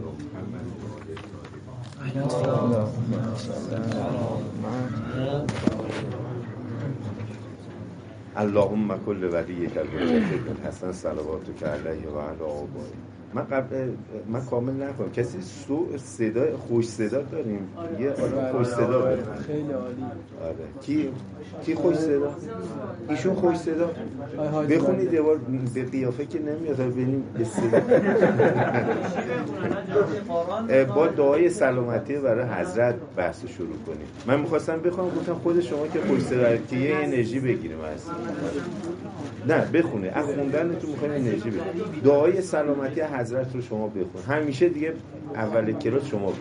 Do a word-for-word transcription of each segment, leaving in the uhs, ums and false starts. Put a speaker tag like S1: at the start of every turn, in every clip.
S1: اللهم کل ولیک الحجة الحسن صلواتک علیه و علی آبائه. من قبل من کامل نکنم کسی سو صدا خوش صدا داریم؟ یه آدم خوش صدا داریم.
S2: خیلی عالی.
S1: آره. کی کی خوش صدا؟ ایشون خوش صدا. بخونید یه بار به قیافه که نمیاد ببینیم به صدا. با دعای سلامتی برای حضرت بحث شروع کنیم. من می‌خواستم بخونم گفتم خود شما که خوش صدا که یه انرژی بگیریم از نه بخونه از خوندنتون می‌خوایم انرژی بگیریم. دعای سلامتی حضرت رو شما بخون. همیشه دیگه اول کلاس شما بخون.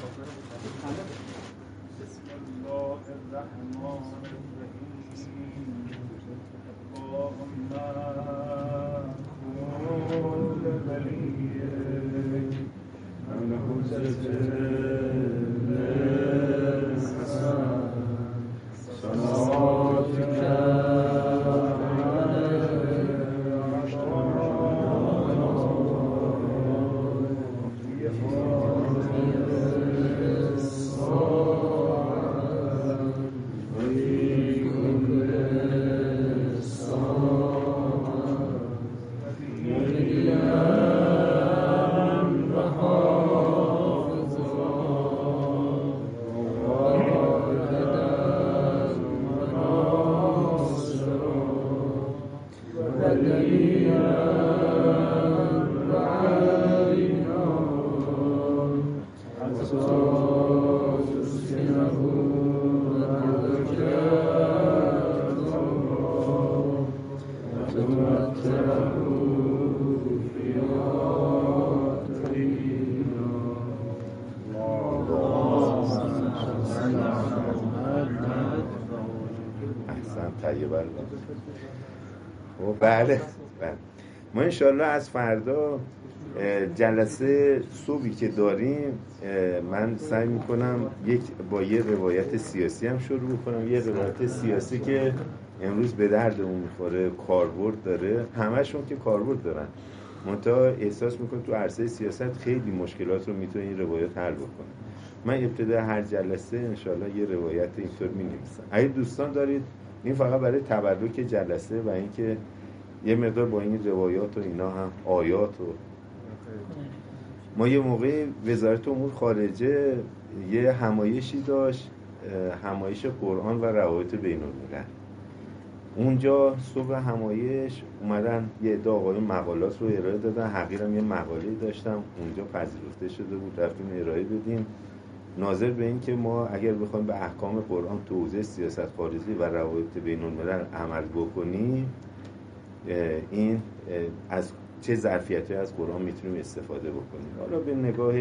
S1: بله بله ما انشالله از فردا جلسه صبحی که داریم من سعی میکنم یک با یه روایت سیاسی هم شروع کنم. یه روایت سیاسی که امروز به دردمون میخوره، کاربرد داره، همشون که کاربرد دارن، منتها احساس میکنم تو عرصه سیاست خیلی مشکلات رو میتونه این روایت حل بکنه. من ابتدا هر جلسه انشالله یه روایت اینطور مینویسم. اگه دوستان دارید این فقط برای تبرک جلسه و اینکه یه مقدار با این روایات و اینا هم آیات و ما یه موقع وزارت امور خارجه یه همایشی داشت، همایش قرآن و روابط بین الملل. اونجا صبح همایش اومدن یه عده آقایون مقالات رو ارائه دادن. حقیرم یه مقاله داشتم اونجا پذیرفته شده بود، رفتیم ارائه بدیم. ناظر به این که ما اگر بخوایم به احکام قرآن تو حوزه سیاست خارجی و روابط بین الملل عمل بکنیم، این از چه ظرفیتی از قرآن میتونیم استفاده بکنیم. حالا به نگاه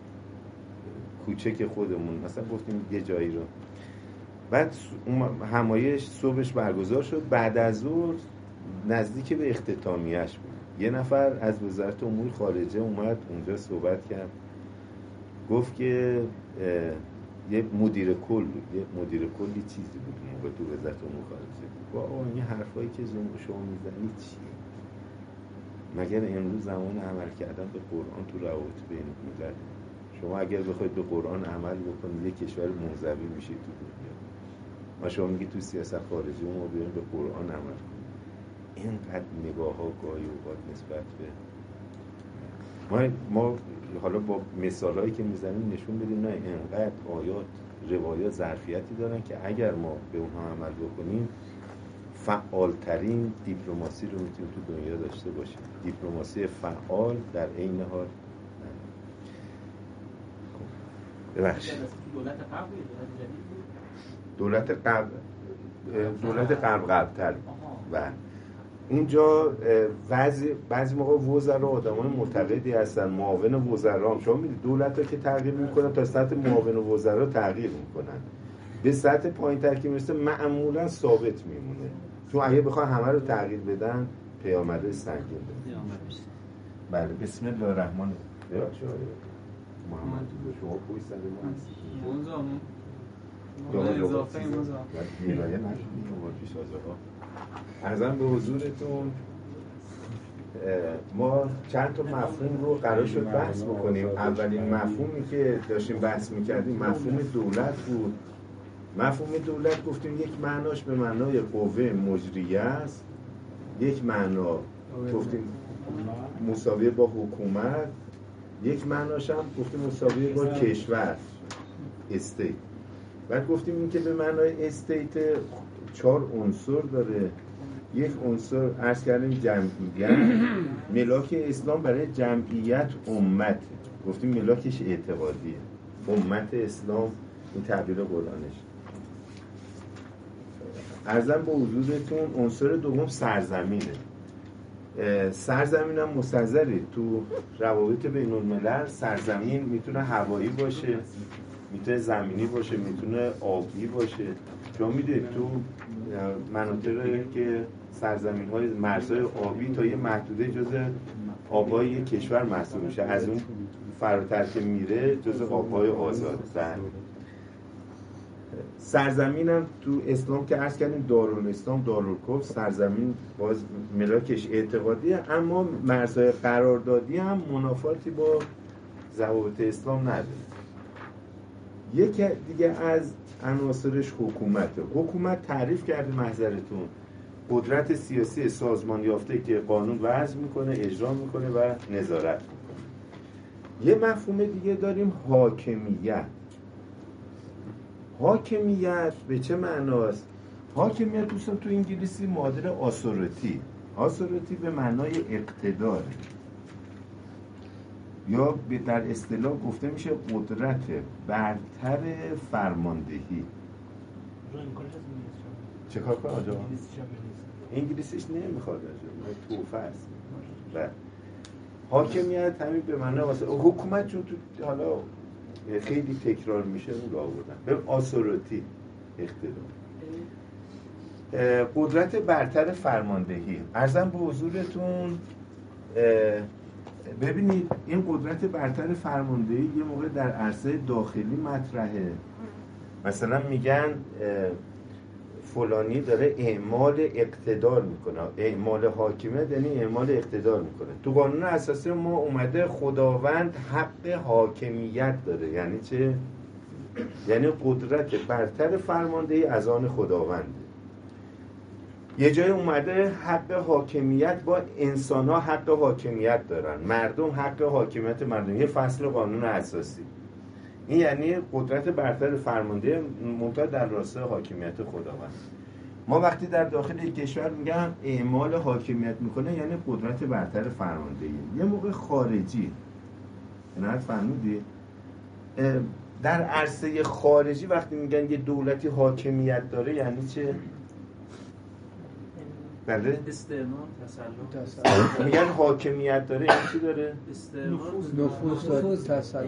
S1: کوچک خودمون مثلا گفتیم یه جایی رو. بعد همایش صبحش برگزار شد، بعد از ظهر نزدیک به اختتامیه‌اش بود. یه نفر از وزارت امور خارجه اومد اونجا صحبت کرد، گفت که یه مدیر کل بود، یه مدیر کلی چیزی بود اون موقع تو وزارت امور خارجه. با این حرفایی که شما میزنید چیه؟ مگر امروز زمان عمل کردن به قرآن تو روابط بین الملل؟ شما اگر بخواید به قرآن عمل بکنید یک کشور منزوی میشید تو دنیا. ما شما میگید تو سیاست خارجی ما بیایم به قرآن عمل کنیم. اینقدر نگاه ها گاهی اوقات نسبت به ما ما حالا با مثالایی که میزنیم نشون بدیم نه اینقدر آیات روایات ظرفیتی دارن که اگر ما به اونها عمل بکنیم فعالترین دیپلماسی رو میتونیم تو دنیا داشته باشیم. دیپلماسی فعال در عین حال ببخشید
S3: دولت قبل
S1: دولت قبل دولت قبل قبل‌تر و اونجا بعضی بعضی موقع وزرا آدمان معتقدی هستن، معاون وزرا هم شما میدید دولت‌ها که تغییر میکنن تا سطح معاون وزرا تغییر میکنن، به سطح پایین‌تر که میرسه معمولا ثابت میمونه. چون اگه بخوان همه رو تغییر بدن پیامده سنگین داره. بله بسم الله الرحمن الرحیم. محمد شما پوی سر ما هستید.
S2: اونجا اضافه موضوع
S1: میرایه نشدید شما پیش آزها ارزم به حضورتون ما چند تا مفهوم رو قرار شد بحث بکنیم. اولین مفهومی که داشتیم بحث میکردیم مفهوم دولت بود. مفهوم دولت گفتیم یک معناش به معنای قوه مجریه است، یک معنا گفتیم مساویه با حکومت، یک معناش هم گفتیم مساویه با کشور، استیت. بعد گفتیم این که به معنای استیت چهار عنصر داره. یک عنصر عرض کردیم جمعیت، ملاک اسلام برای جمعیت امت، گفتیم ملاکش اعتقادیه، امت اسلام این تعبیر قرآنش. عرضم به حضورتون عنصر دوم سرزمینه. سرزمین هم مستظری تو روابط بین الملل. سرزمین میتونه هوایی باشه، میتونه زمینی باشه، میتونه آبی باشه. شما میدونید تو مناطقی که سرزمین های مرزهای آبی تا یه محدوده جزء آبهای یک کشور محسوب میشه، از اون فراتر که میره جزء آبهای آزاد. سرزمین هم تو اسلام که عرض کردیم دارالاسلام دارالکفر، سرزمین باز ملاکش اعتقادیه، اما مرزهای قراردادی هم منافاتی با ضوابط اسلام نداره. یکی دیگه از عناصرش حکومته. حکومت تعریف کرده محضرتون قدرت سیاسی سازمان یافته که قانون وضع میکنه، اجرا میکنه و نظارت میکنه. یه مفهوم دیگه داریم حاکمیت. حاکمیت به چه معناست؟ حاکمیت دوستان تو انگلیسی معادل آثوریتی. آثوریتی به معنای اقتدار یا به در اصطلاح گفته میشه قدرت برتر فرماندهی. چه کار کنم آجا؟ انگلیسیش نمیخواد آجا، توفه است. و حاکمیت همین به معنای واسه حکومت چون تو حالا خیلی تکرار میشه اون رو آوردن به آثوریتی، اقتدار، قدرت برتر فرماندهی. عرضم به حضورتون ببینید این قدرت برتر فرماندهی یه موقع در عرصه داخلی مطرحه. مثلا میگن فلانی داره اعمال اقتدار میکنه، اعمال حاکمیت یعنی اعمال اقتدار میکنه. تو قانون اساسی ما اومده خداوند حق حاکمیت داره. یعنی چه؟ یعنی قدرت برتر فرماندهی از آن خداونده. یه جای اومده حق حاکمیت با انسان ها حق حاکمیت دارن، مردم حق حاکمیت مردم، یه فصل قانون اساسی. این یعنی قدرت برتر فرمانده منتها در راستای حاکمیت خداوند. ما وقتی در داخل یک کشور میگم اعمال حاکمیت میکنه یعنی قدرت برتر فرماندهی. یه موقع خارجی نه فهمیدی؟ در عرصه خارجی وقتی میگن یه دولتی حاکمیت داره یعنی چه؟ بله؟
S2: استعمار، تسلط.
S1: میگن حاکمیت داره یعنی چی داره؟
S3: نفوذ، نفوذ، تسلط.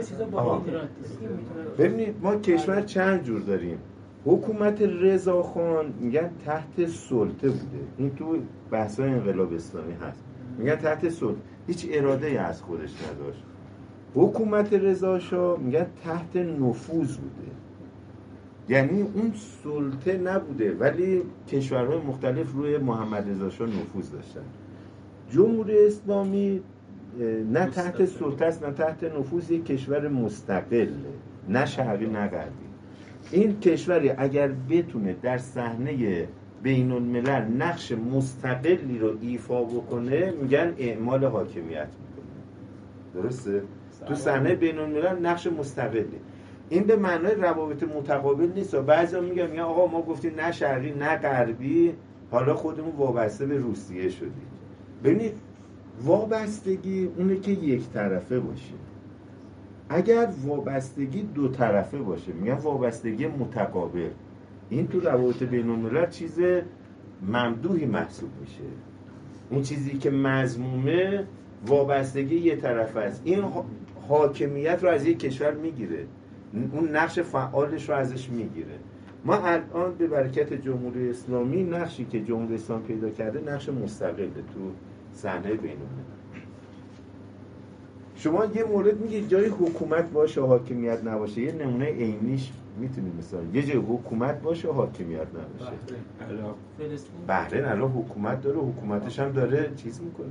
S1: ببینید ما کشور چند جور داریم. حکومت رضاخان میگن تحت سلطه بوده. این تو بحث‌های انقلاب اسلامی هست. میگن تحت سلطه، هیچ اراده‌ای از خودش نداشت. حکومت رضاشاه میگن تحت نفوذ بوده. یعنی اون سلطه نبوده ولی کشورهای مختلف روی محمد رضا شاه نفوذ داشتن. جمهوری اسلامی نه تحت سلطه است نه تحت نفوذ، یک کشور مستقله، نه شرقی نه غربی. این کشوری اگر بتونه در صحنه بین الملل نقش مستقلی رو ایفا بکنه میگن اعمال حاکمیت میکنه. درسته؟ تو صحنه بین الملل نقش مستقلی. این به معنای روابط متقابل نیست. بعضیا میگن میگن آقا ما گفتیم نه شرقی نه غربی، حالا خودمون وابسته به روسیه شدیم. ببینید وابستگی اونه که یک طرفه باشه. اگر وابستگی دو طرفه باشه میگن وابستگی متقابل. این تو روابط بین الملل چیز ممدوحی محسوب میشه. اون چیزی که مذمومه وابستگی یک طرفه است. این حاکمیت رو از یک کشور میگیره، اون نقش فعالش رو ازش میگیره. ما الان به برکت جمهوری اسلامی نقشی که جمهوری اسلامی پیدا کرده نقش مستقله تو صحنه بین الملل. شما یه مورد میگید جای حکومت باشه حاکمیت نباشه، یه نمونه عینیش میتونید مثلا یه جای حکومت باشه حاکمیت نباشه. بحرین الان حکومت داره، حکومتش هم داره چیز میکنه.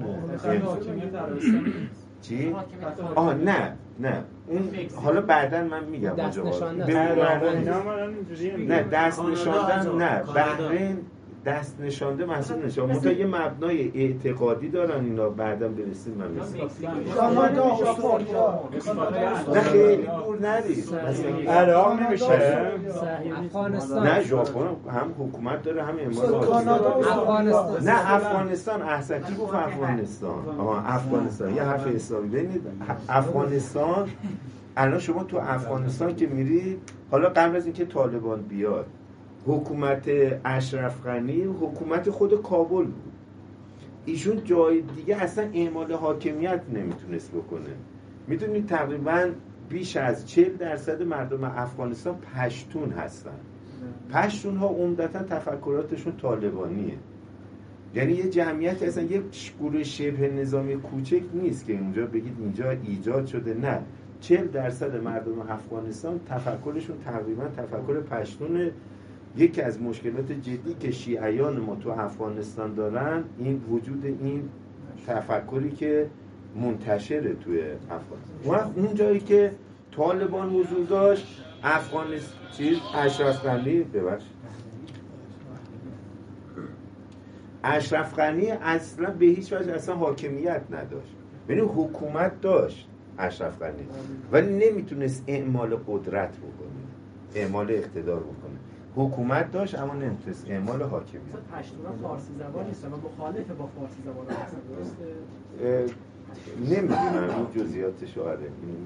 S1: چی؟ آه نه نه اون حالا بعداً من میگم
S4: دست نشاندن
S1: نه دست نشاندن نه بحرین دست نشانده محسوب نشه، منتها یه مبنای اعتقادی دارن اینا، بعداً برسیم من برسیم. نه خیلی دور نرید،
S5: عراق نمیشه؟
S4: افغانستان
S1: نه ژاپن هم حکومت داره هم امارات.
S4: افغانستان
S1: نه افغانستان احسن کی گفت افغانستان؟ آها افغانستان یه حرف حسابی ببینید افغانستان الان شما تو افغانستان که میری، حالا قبل از اینکه طالبان بیاد حکومت اشرف غنی حکومت خود کابل بود، ایشون جای دیگه اصلا اعمال حاکمیت نمیتونست بکنه. میدونید تقریبا بیش از چهل درصد مردم افغانستان پشتون هستن. پشتون ها عمدتا تفکراتشون طالبانیه، یعنی یه جمعیت اصلا یک گروه شبه نظامی کوچک نیست که اونجا بگید اینجا ایجاد شده، نه چهل درصد مردم افغانستان تفکرشون تقریبا تفکر پشتونه. یکی از مشکلات جدی که شیعیان ما تو افغانستان دارن این وجود این تفکری که منتشره توی افغانستان. اون جایی که طالبان حضور داشت افغانستان چیز اشرف غنی ببخش اشرف غنی اصلا به هیچ وجه اصلا حاکمیت نداشت، یعنی حکومت داشت اشرف غنی ولی نمیتونست اعمال قدرت بکنه، اعمال اقتدار بکنه. حکومت داشت اما نمیتونست اعمال حاکمیت.
S2: پشتونا فارسی زبان نیستن و مخالفه با فارسی زبان هستن، درسته؟
S1: نمیدونم این جزئیاتش آره.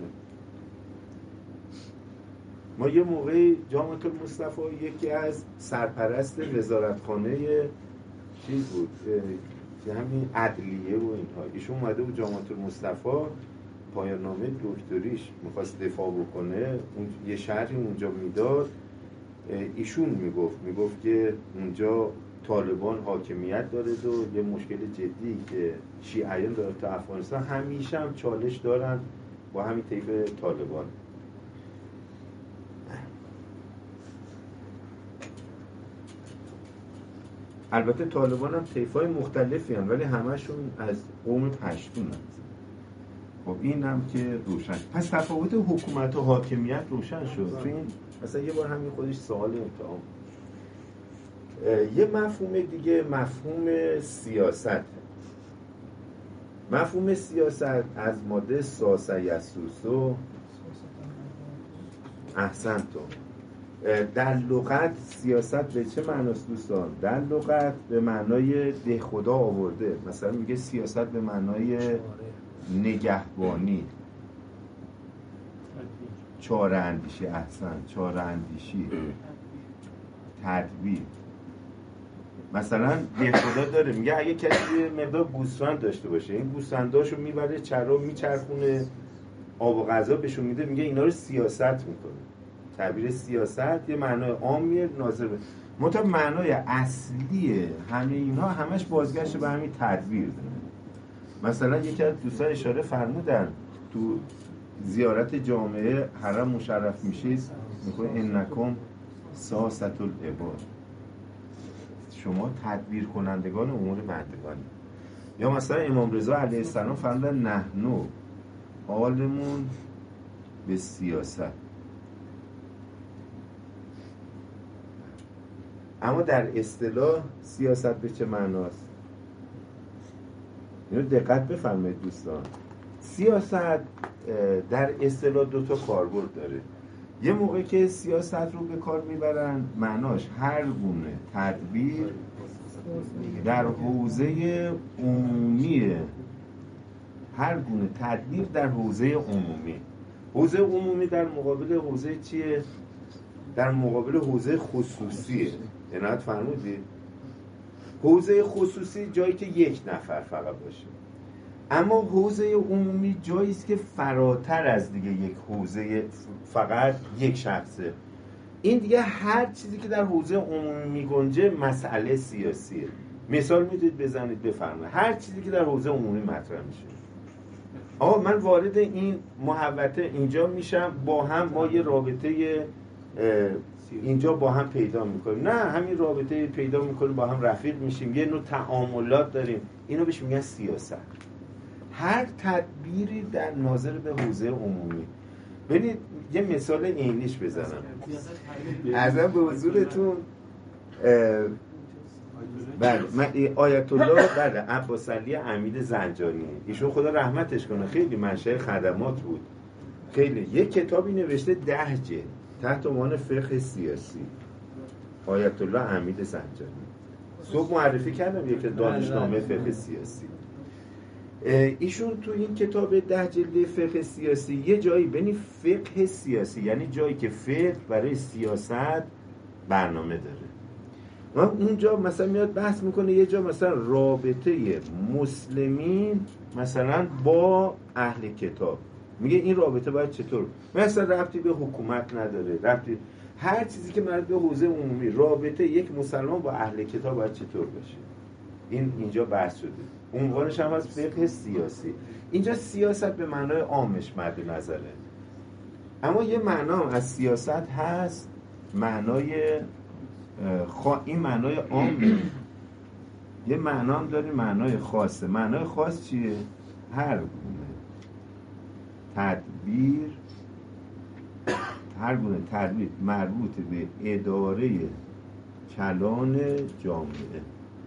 S1: ما یه موقعی جامعه المصطفی یکی از سرپرست وزارتخانه چیز بود که همین عدلیه و اینها، ایشون اومده بود جامعه المصطفی پایان نامه دکتریش میخواست دفاع بکنه، اون یه شرحی اونجا میداد، ایشون میگفت میگفت که اونجا طالبان حاکمیت داره و یه مشکل جدی که شیعیان داره تو افغانستان، همیشه هم چالش دارن با همین طیف طالبان. البته طالبان هم طیف‌های مختلفی هم ولی همشون از قوم پشتون هم. خب این هم که روشن، پس تفاوت حکومت و حاکمیت روشن شد. تو این مثلا یه بار همین خودش سوال امتحان. یه مفهوم دیگه مفهوم سیاست. مفهوم سیاست از ماده ساسه یسوسو احسنتو. در لغت سیاست به چه معناست دوستان؟ در لغت به معنای ده خدا آورده، مثلا میگه سیاست به معنای نگهبانی، چاره اندیشی، احسن چاره اندیشی، تدبیر. مثلا ده خدا داره میگه اگه کسی مقدار گوسفند داشته باشه این گوسفنداشو میبره چرا میچرخونه آب و غذا بهشون میده، میگه اینا رو سیاست میکنه. تعبیر سیاست یه معنای عامیه ناظر به مطابق معنای اصلی همه اینا همش بازگشت به همین تدبیر داره. مثلا یکی از دوستان اشاره فرمودن تو زیارت جامعه حرم مشرف میشید میگه انکم ساست العباد، شما تدبیر کنندگان امور بندگانی. یا مثلا امام رضا علیه السلام فرمودن نحنو عالمون به سیاست. اما در اصطلاح سیاست به چه معناست؟ اینو دقت بفرمایید دوستان. سیاست در اصطلاح دو تا کاربرد داره. یه موقع که سیاست رو به کار میبرن معناش هر گونه تدبیر در حوزه عمومی، هر گونه تدبیر در حوزه عمومی. حوزه عمومی در مقابل حوزه چیه؟ در مقابل حوزه خصوصیه. عنایت فرمودید؟ حوزه خصوصی جایی که یک نفر فقط باشه، اما حوزه عمومی جایی است که فراتر از دیگه یک حوزه فقط یک شخصه. این دیگه هر چیزی که در حوزه عمومی میگنجه مسئله سیاسیه. مثال میدید بزنید بفرمایید. هر چیزی که در حوزه عمومی مطرح میشه آقا من وارد این محوطه اینجا میشم، با هم ما یه رابطه اینجا با هم پیدا میکنیم، نه همین رابطه پیدا میکنیم، با هم رفیق میشیم، یه نوع تعاملات داریم، اینو بهش میگن سیاست. هر تدبیری در ناظر به حوزه عمومی. ببینید یه مثال انگلیش بزنم ارزم به حضورتون. بله من آیت الله بله عباس علی عمید زنجانی، ایشون خدا رحمتش کنه، خیلی منشأ خدمات بود، خیلی یک کتابی نوشته ده جلد تحت عنوان فقه سیاسی. آیت الله عمید زنجانی صبح معرفی کردم یک دانشنامه فقه سیاسی. ایشون تو این کتاب ده جلد فقه سیاسی یه جایی بین فقه سیاسی، یعنی جایی که فقه برای سیاست برنامه داره، و اونجا مثلا میاد بحث میکنه، یه جا مثلا رابطه مسلمین مثلا با اهل کتاب، میگه این رابطه باید چطور، مثلا ربطی به حکومت نداره، ربطی هر چیزی که مربوط به حوزه عمومی، رابطه یک مسلمان با اهل کتاب باید چطور باشه، این اینجا بحث شده. عنوانش هم از فقه سیاسی. اینجا سیاست به معنای عامش مد نظره، اما یه معنا از سیاست هست معنای خوا... این معنای عامه، یه معنا هم داره معنای خاصه. معنای خاص چیه؟ هر گونه تدبیر هر گونه تدبیر مربوط به اداره کلان جامعه.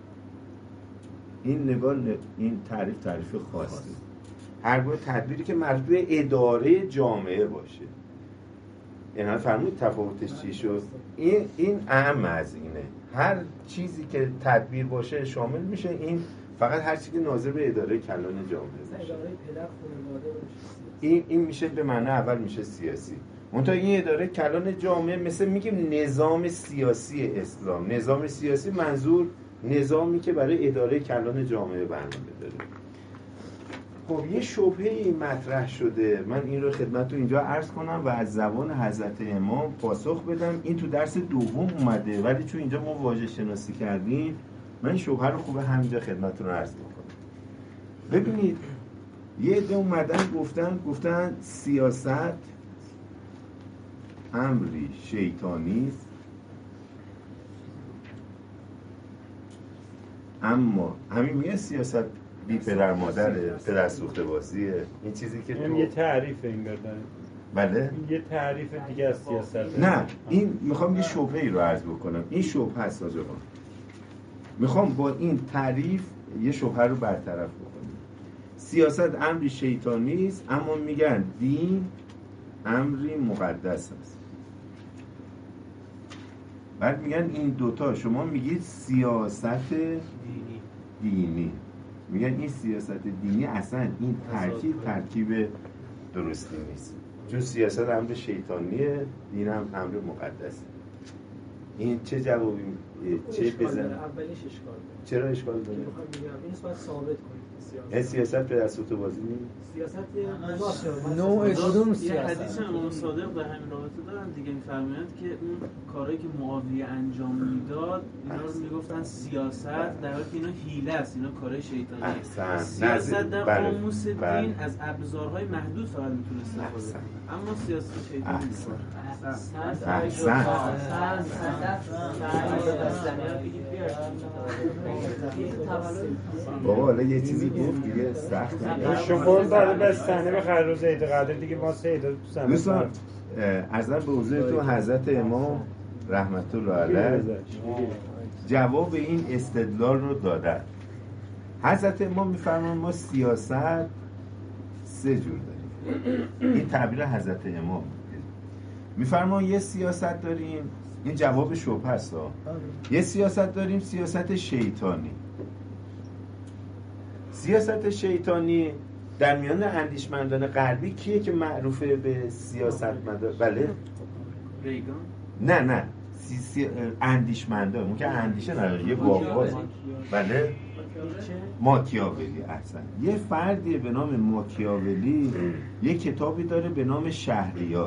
S1: این نگاه این تعریف تعریف خاصی، هر گونه تدبیری که مربوط به اداره جامعه باشه. اینا فرمود تفاوتش چی شد؟ این این اهم از اینه، هر چیزی که تدبیر باشه شامل میشه، این فقط هر چیزی که ناظر به اداره کلان جامعه باشه. این این میشه به معنی اول میشه سیاسی. منتها این اداره کلان جامعه مثل میگیم نظام سیاسی اسلام. نظام سیاسی منظور نظامی که برای اداره کلان جامعه برنامه داره. خب یه شبهه‌ای مطرح شده، من این رو خدمتتون اینجا عرض کنم و از زبان حضرت امام پاسخ بدم. این تو درس دوم اومده، ولی چون اینجا ما واژه شناسی کردیم من این شبهه رو خوبه همینجا خدمتتون عرض میکنم. ببینید یه عده اومدن گفتن گفتن سیاست امری شیطانی است، اما همین میگه سیاست بی پدر مادره، پدر سوخته بازیه، این چیزی که تو
S5: یه تعریف این بردن.
S1: بله
S5: یه تعریف دیگه از سیاست.
S1: نه این میخوام یه شبهه‌ای رو عرض بکنم. این شبهه هست آقا، میخوام با این تعریف یه شبهه رو برطرف بکنم. سیاست امری شیطانی است، اما میگن دین امری مقدس است. بعد میگن این دوتا، شما میگید سیاست دینی دینی میگن این سیاست دینی اصلا این ترکیب ترکیب درستی نیست، چون سیاست امر شیطانیه، دین هم امر مقدسه. این چه جوابی چه بزن؟
S2: اولیش اشکال داره.
S1: چرا اشکال داره؟
S2: میخوام بگم این باید ثابت کنید
S1: این سیاست پدر سوخته بازی نیست؟
S2: سیاست
S3: نوع کدوم
S6: یه
S3: سیاست؟
S6: حدیث امام صادق به همین رابطه دارن دیگه، می‌فرمایند که اون کارهایی که معاویه انجام میداد اینا رو میگفتن سیاست، در حالی که اینا حیله است، اینا کارهای شیطانی است. سیاست در قاموس دین از ابزارهای محدود فقط میتونه استفاده کنه، اما سیاست شیطانی نیست.
S1: احسن بابا حالا یه چیزی گفت دیگه سخته.
S5: شکر داده به صحنه بخیر روز عید قدر دیگه ما سه عید تو صحنه.
S1: دوستان عرضم به حضورتون حضرت امام رحمت الله علیه جواب این استدلال رو دادن. حضرت امام میفرمان ما سیاست سه جور داریم. این تعبیر حضرت امام میفرمان یه سیاست داریم، این جواب شبهه است، یه سیاست داریم سیاست شیطانی. سیاست شیطانی در میان اندیشمندان غربی کیه که معروفه به سیاست مدار؟ بله؟
S6: ریگان؟
S1: نه نه سی سی اندیشمندان، اون که اندیشه نداره، یه باقواز. بله؟ ماکیاولی. احسن. یه فردیه به نام ماکیاولی یه کتابی داره به نام شهریار.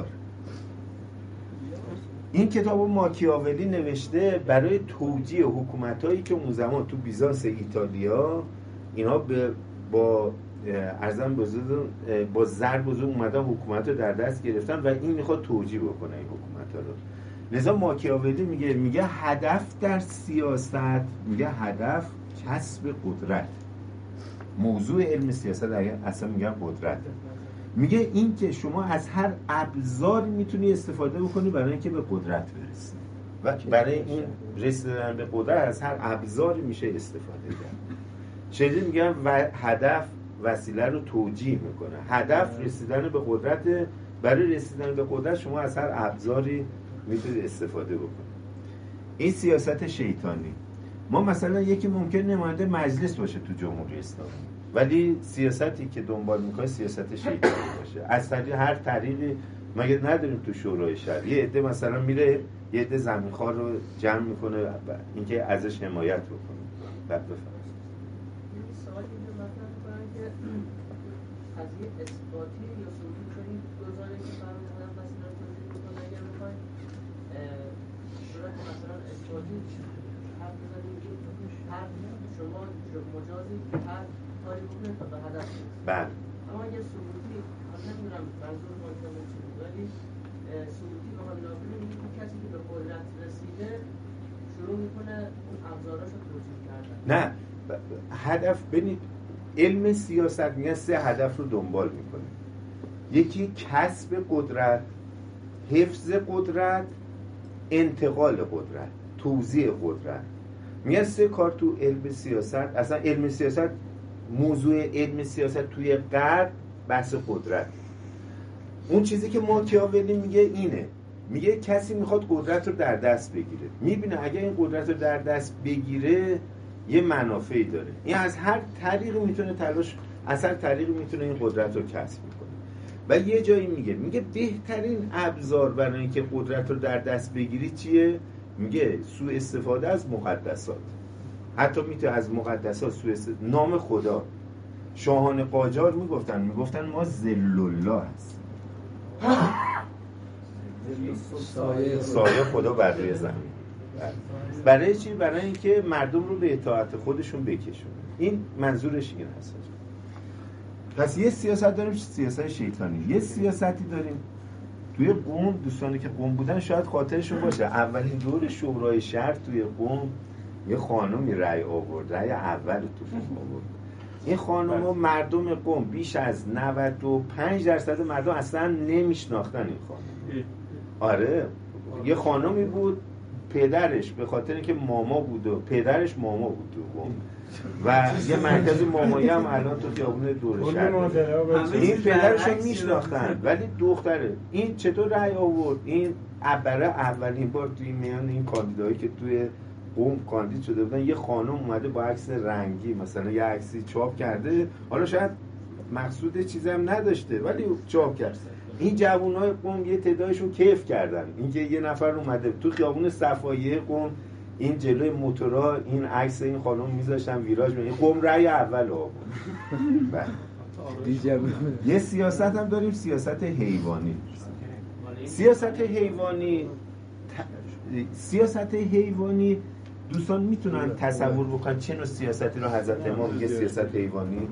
S1: این کتابو ماکیاولی نوشته برای توجیه حکومتایی که اون زمان تو بیزانس ایتالیا اینا به با ارزم بزرگ با زر بزرگ اومدن حکومت رو در دست گرفتن و این میخواد توجیه بکنه این حکومت رو. لذا ماکیاولی میگه میگه هدف در سیاست، میگه هدف کسب قدرت. موضوع علم سیاست اصلا میگه قدرت. میگه این که شما از هر ابزاری میتونی استفاده بکنی برای اینکه به قدرت برسی و برای این رسیدن به قدرت از هر ابزاری میشه استفاده کرد. شدید میگم و هدف وسیله رو توجیه میکنه. هدف رسیدن به قدرت، برای رسیدن به قدرت شما از هر ابزاری میتونید استفاده بکنید. این سیاست شیطانی. ما مثلا یکی ممکن نماینده مجلس باشه تو جمهوری اسلامی ولی سیاستی که دنبال میکنه سیاست شیطانی باشه. از طریق هر طریقی مگه نداریم تو شورای شهر یه عده مثلا میره یه عده زمینخوار رو جمع میکنه اینکه ازش حمایت بکنه. بعد بفرمایید.
S7: سوالی که مطرح می‌کنن که قضیه اثباتی یا ثبوتی چون این گزاره که فرمودن مثلا توضیح می‌کنه اگر بخواید صورت مثلا اثباتی حرف بزنید که هر شما مجازی هر کاری بکنید تا به هدف برسید.
S1: بله.
S7: اما اگر ثبوتی من نمی‌دونم منظور ماکیاولی چی بود ولی ثبوتی به حال ناظر میگه که کسی که به قدرت رسیده شروع میکنه اون ابزاراشو توجیه کردن.
S1: نه هدف ببینید علم سیاست میگه سه هدف رو دنبال میکنه. یکی کسب قدرت، حفظ قدرت، انتقال قدرت، توزیع قدرت. میگه سه کار تو علم سیاست. اصلا علم سیاست موضوع علم سیاست توی غرب بحث قدرت. اون چیزی که ماکیاولی میگه اینه، میگه کسی میخواد قدرت رو در دست بگیره، میبینه اگه این قدرت رو در دست بگیره یه منافعی داره، این از هر طریقی میتونه تلاش از هر طریقی میتونه این قدرت رو کسب کنه. و یه جایی میگه میگه بهترین ابزار برای اینکه قدرت رو در دست بگیری چیه؟ میگه سوء استفاده از مقدسات. حتی میتونه از مقدسات سوء استفاده، نام خدا. شاهان قاجار میگفتن میگفتن ما ذل الله هستیم، سایه خدا بر روی زمین. برای چی؟ برای اینکه مردم رو به اطاعت خودشون بکشونه. این منظورش این هست. پس یه سیاست داریم، سیاست شیطانی. یه سیاستی داریم توی قم، دوستانی که قم بودن شاید خاطرشون باشه اولین دور شورای شهر توی قم یه خانمی رأی آورد، رأی اول تو قم آورد. این خانم و مردم قم بیش از نود و پنج درصد مردم اصلا نمیشناختن این خانم. آره یه خانمی بود، پدرش به خاطر اینکه ماما بود و پدرش ماما بود تو قم و یه مرکز مامایی هم الان تو خیابون دور شهر. این پدرش رو میشناختن ولی دختره. این چطور رأی آورد؟ این برای اولین بار توی میان این کاندیدایی که توی قم کاندید شده بودن یه خانم اومده با عکس رنگی، مثلا یه عکسی چاپ کرده، حالا شاید مقصود چیزی هم نداشته ولی چاپ کرد. این جوانای قم یه تعدادشون کیف کردن اینکه یه نفر اومده تو خیابون صفاییه قم این جلوی موتورا این عکس این خانم میذاشتن ویراج می. این قم رأی اول آورد. یه سیاست هم داریم، سیاست حیوانی. سیاست حیوانی سیاست حیوانی دوستان میتونن تصور بکنن چه نوع سیاستی رو حضرت امام میگه سیاست حیوانی؟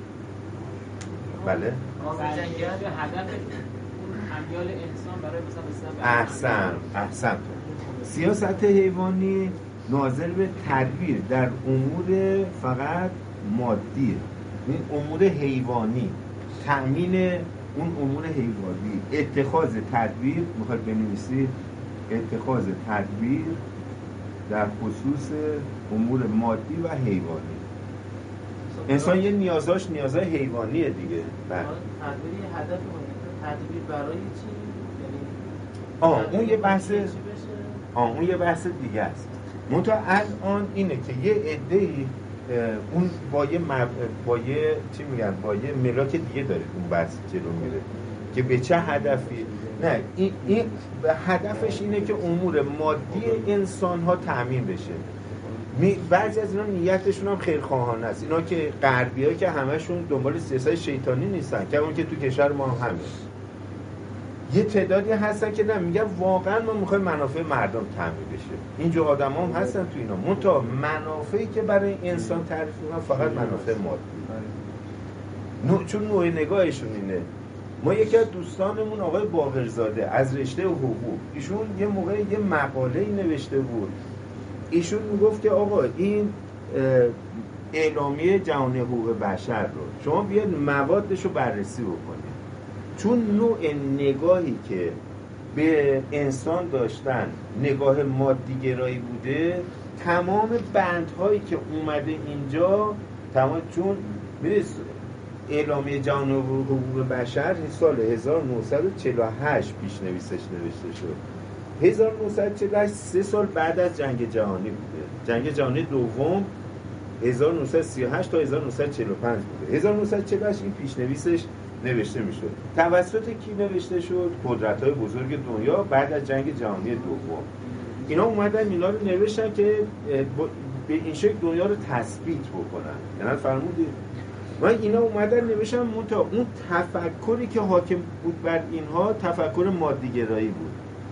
S1: بله؟
S4: جنگیات یا هدف امیال انسان برای مثلا
S1: احسن احسن سیاست حیوانی ناظر به تدبیر در امور فقط مادیه، این امور حیوانی، تأمین اون امور حیوانی، اتخاذ تدبیر، میخواد بنویسید اتخاذ تدبیر در خصوص امور مادی و حیوانی. انسان یه نیازاش نیازهای حیوانیه دیگه.
S7: بله. تدبیر هدف تدبیر برای چی؟
S1: آه اون یه بحث آه اون یه بحث دیگه است. منتها الان اینه که یه عده‌ای اون با یه مب... با یه چی میگن با یه ملاک دیگه داره اون بحث جلو میره که به چه هدفی. نه این این هدفش اینه که امور مادی انسان ها تأمین بشه. می بعضی از اینا نیتشون هم خیرخواهانه است. اینا که غربی‌ها که همشون دنبال سیاست شیطانی نیستن، که اون که تو کشور ما هم همه. یه تعدادی هستن که نه میگن واقعا ما میخوایم منافع مردم تامین بشه. اینجا آدما هم هستن تو اینا. منتها منافعی که برای انسان تعریف میکنن فقط منافع مادی. نوع چون نوع نگاهشون اینه. ما یکی از دوستانمون آقای باقرزاده از رشته حقوق، ایشون یه موقع یه مقاله‌ای نوشته بود، ایشون میگفت که آقا این اعلامیه جهانی حقوق بشر رو شما بیاد موادش رو بررسی بکنید، چون نوع نگاهی که به انسان داشتن نگاه مادیگرایی بوده، تمام بندهایی که اومده اینجا تمام، چون می‌دونید اعلامیه جهانی حقوق بشر سال هزار و نهصد و چهل و هشت پیش‌نویسش نوشته شد. هزار و نهصد و چهل و هشت سه سال بعد از جنگ جهانی بوده. جنگ جهانی دوم هزار و نهصد و سی و هشت تا هزار و نهصد و چهل و پنج بوده. هزار و نهصد و چهل و هشت این پیش‌نویسش نوشته میشد. توسط کی نوشته شد؟ قدرت‌های بزرگ دنیا بعد از جنگ جهانی دوم. اینا اومدن اینا رو نوشتن که به این شکل دنیا رو تثبیت بکنن. یعنی فرمودید و اینا اومدن نوشتن منتها اون تفکری که حاکم بود بر اینها تفکر مادیگرایی بود.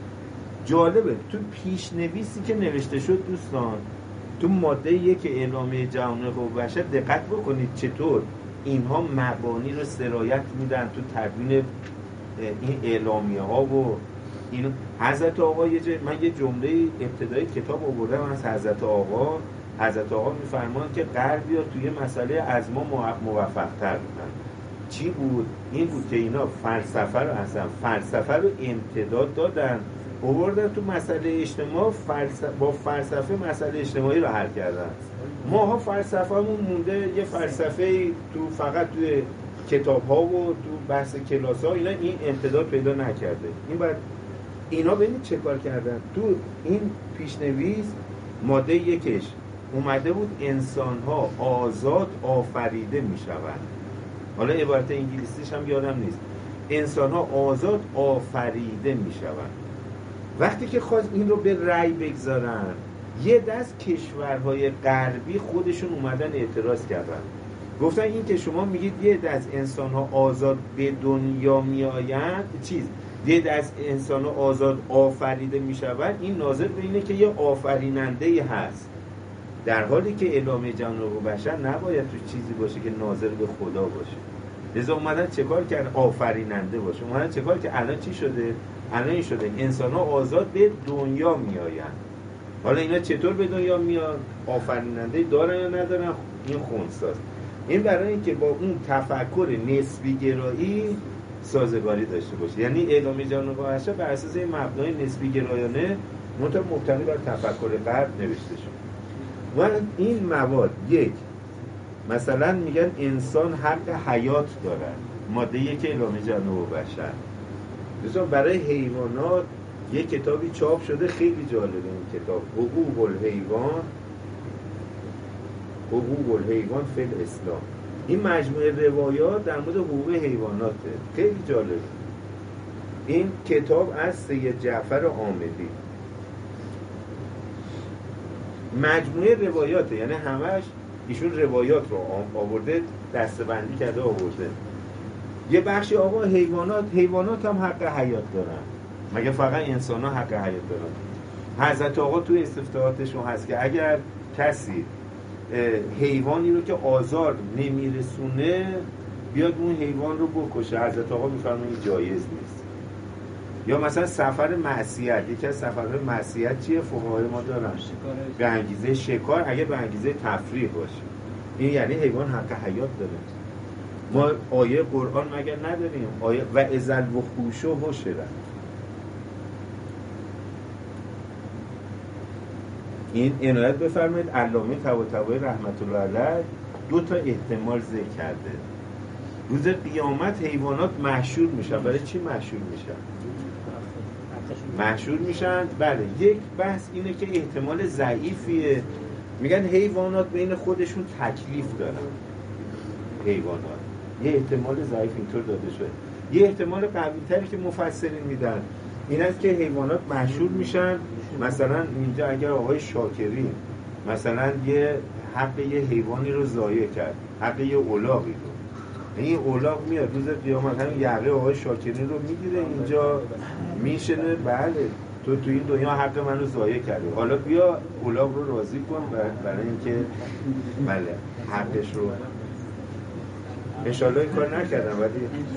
S1: جالبه تو پیش‌نویسی که نوشته شد دوستان، تو ماده یک اعلامیه جهانی حقوق بشر دقت بکنید چطور اینها مبانی رو سرایت میدن تو تدوین این اعلامیه ها و این. حضرت آقا یه جه من یه جمله ابتدای کتاب آوردم از حضرت آقا. حضرت آقا میفرمان که غربی‌ها توی مسئله از ما موفق‌تر بودن. چی بود؟ این بود که اینا فلسفه رو اصلا فلسفه رو امتداد دادن، آوردن تو مسئله اجتماع، فلسفه با فلسفه مسئله اجتماعی رو حل کردن. ماها فلسفه‌مون مونده یه فلسفه تو فقط توی کتاب‌ها و تو بحث کلاس‌ها، اینا این امتداد پیدا نکرده. این بعد اینا ببینید چه کار کردن. تو این پیشنویس ماده یکش اومده بود انسان‌ها آزاد آفریده می‌شوند. حالا عبارت انگلیسیش هم یادم نیست. انسان‌ها آزاد آفریده می‌شوند. وقتی که خواست این رو به رأی بگذارن، یه دست کشورهای غربی خودشون اومدن اعتراض کردن. گفتن این که شما میگید یه دست انسان‌ها آزاد به دنیا میآیند، چیز یه دست انسان‌ها آزاد آفریده میشوند، این ناظر به اینه که یه آفریننده‌ای هست، در حالی که اعلامیه جهانی حقوق بشر نباید تو چیزی باشه که ناظر به خدا باشه. لذا اومدن چه کار کردن؟ آفریننده باشه. اومدن چه کار که الان چی شده؟ الان این شده انسان‌ها آزاد به دنیا میآیند. حالا اینا چطور به دنیا میان؟ آفریننده دارن یا ندارن؟ این خونساست. این برای اینکه با اون تفکر نسبی گرایی سازگاری داشته باشه. یعنی اعلامیه جهانی حقوق بشر بر اساس این مبنای نسبی گرایانه مبتنی بر تفکر غرب نوشته شد. و این مواد یک مثلا میگن انسان حق حیات دارد، ماده یک اعلامیه جهانی حقوق بشر. مثلا برای حیوانات یک کتابی چاپ شده خیلی جالبه، این کتاب حقوق الحیوان حقوق الحیوان فی الاسلام. این مجموعه روایات در مورد حقوق حیواناته، خیلی جالبه. این کتاب از سید جعفر عامدی، مجموعه روایاته، یعنی همش ایشون روایات رو آورده دسته‌بندی کرده آورده. یه بخشی آقا حیوانات حیوانات هم حق حیات دارن، مگه فقط انسان ها حق حیات دارن؟ حضرت آقا توی استفتاحاتشون هست که اگر کسی حیوانی رو که آزار نمیرسونه بیاد اون حیوان رو بکشه، حضرت آقا میفرمایند این جایز نیست. یا مثلا سفر معصیت، یکی از سفرهای معصیت چیه؟ فقهای ما دارن به انگیزه شکار، اگه به انگیزه تفریح باشه، این یعنی حیوان حق حیات داره. ما آیه قرآن مگر نداریم؟ آیه و ازل و خوش و حشرت. این عنایت بفرمایید علامه طباطبایی رحمت الله علیه دو تا احتمال ذکر کرده. روز قیامت حیوانات محشور میشن. برای چی محشور میشن؟ محشور میشن بله، یک بحث اینه که احتمال ضعیفیه، میگن حیوانات بین خودشون تکلیف دارن. حیوانات یه احتمال ضعیف اینطور داده شده. یه احتمال قوی تری که مفسرین میدن این است که حیوانات محشور میشن. مثلا اینجا اگر آقای شاکری مثلا یه حق یه حیوانی رو ضایع کرد، حق یه الاغی رو، این الاغ میاد روز قیامت همین یقه آقای شاکری رو میگیره، اینجا میشنه بله تو تو این دنیا حق من رو ضایع کردی، حالا بیا الاغ رو راضی کن برای اینکه بله حقش رو. انشالله این کار نکردم ولی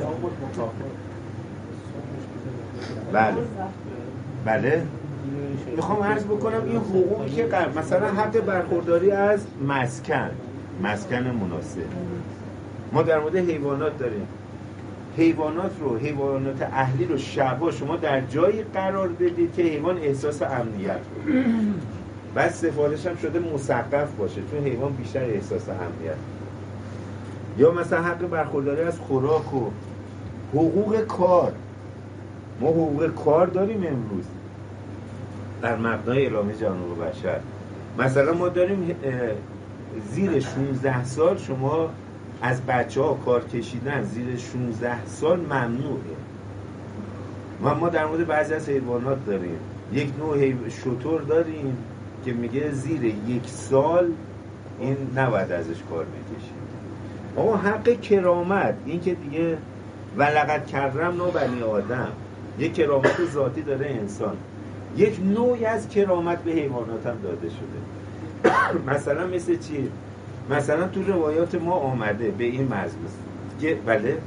S1: بله بله میخوام عرض بکنم این حقوقی که قرار مثلا حق برخورداری از مسکن مسکن مناسب ما در مورد حیوانات داریم. حیوانات رو حیوانات اهلی رو شبا شما در جایی قرار بدید که حیوان احساس امنیت رو بعد سفارش هم شده مسقف باشه چون حیوان بیشتر احساس امنیت. یا مثلا حق برخورداری از خوراک و حقوق کار. ما حقوق کار داریم امروز در مبنای اعلامیه جهان حقوق بشر. مثلا ما داریم زیر شانزده سال شما از بچه ها کار کشیدن زیر شانزده سال ممنوعه. و ما در مورد بعضی از حیوانات داریم یک نوع شتر داریم که میگه زیر یک سال این نباید ازش کار بکشید. اما حق کرامت این که دیگه ولقد کرمنا بنی آدم یک کرامت ذاتی داره انسان. یک نوعی از کرامت به حیوانات هم داده شده. مثلا مثل چی؟ مثلا تو روایات ما آمده به این مضمون که بله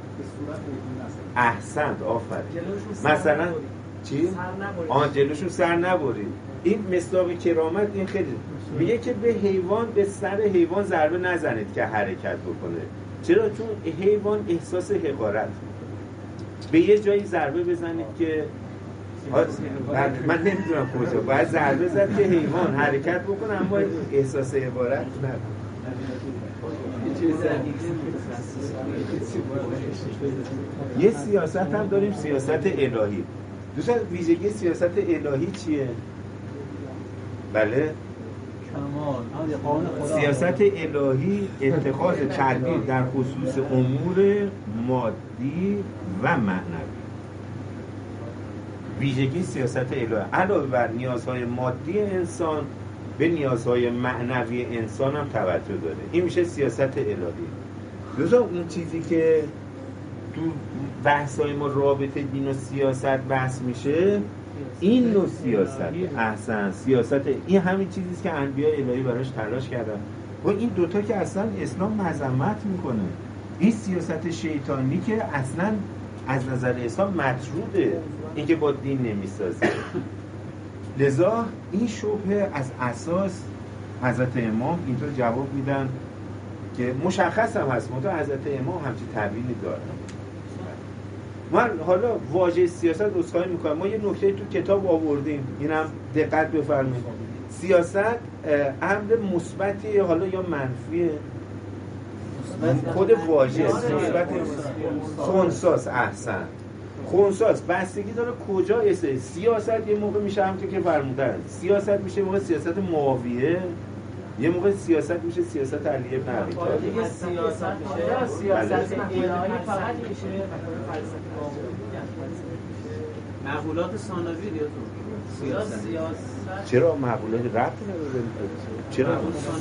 S1: احسنت آفرین مثلا چی؟ آن جلوشون سر نبرید. این مصداق کرامت این خیلی میگه که به حیوان به سر حیوان ضربه نزنید که حرکت بکنه. چرا؟ چون حیوان احساس حقارت به یه جایی ضربه بزنید که من نمیدونم کجا باید ضربه زد که حیوان حرکت بکنه اما احساس حقارت نه. یه سیاست هم داریم سیاست الهی. دوستان ویژگی سیاست الهی چیه؟ بله سیاست الهی اتخاذ تدبیر در خصوص امور مادی و معنوی. ویژگی سیاست الهی علاوه بر نیازهای مادی انسان به نیازهای معنوی انسان هم توجه داره. این میشه سیاست الهی. دوستان اون چیزی که تو بحثای ما رابطه دین و سیاست بحث میشه این نوع سیاست احسن سیاست این همین چیزیست که انبیاء الهی براش تلاش کردن و این دوتا که اصلا اسلام مذمت میکنه. این سیاست شیطانی که اصلا از نظر اسلام مطروده این که با دین نمیسازه. لذا این شبهه از اساس حضرت امام اینطور جواب میدن که مشخص هم هست منتها حضرت امام همچین تبیینی دارن. من حالا واژه سیاست عذرخواهی میکنم ما یه نکته تو کتاب آوردیم اینم دقت بفرمایید. سیاست امر مثبتی حالا یا منفیه خود واژه مثبت خنثاست احسن خنثاست بستگی داره کجا است. سیاست یه موقع میشه همونطور که فرمودن سیاست میشه موقع سیاست معاویه یه موقع سیاست میشه سیاست علی ابن ابی طالب.
S7: دیگه سیاست میشه سیاست الهی فقط میشه
S6: معقولات ثانوی دیگه تو
S7: سیاست
S1: چرا معقولات ربط نداره؟ چرا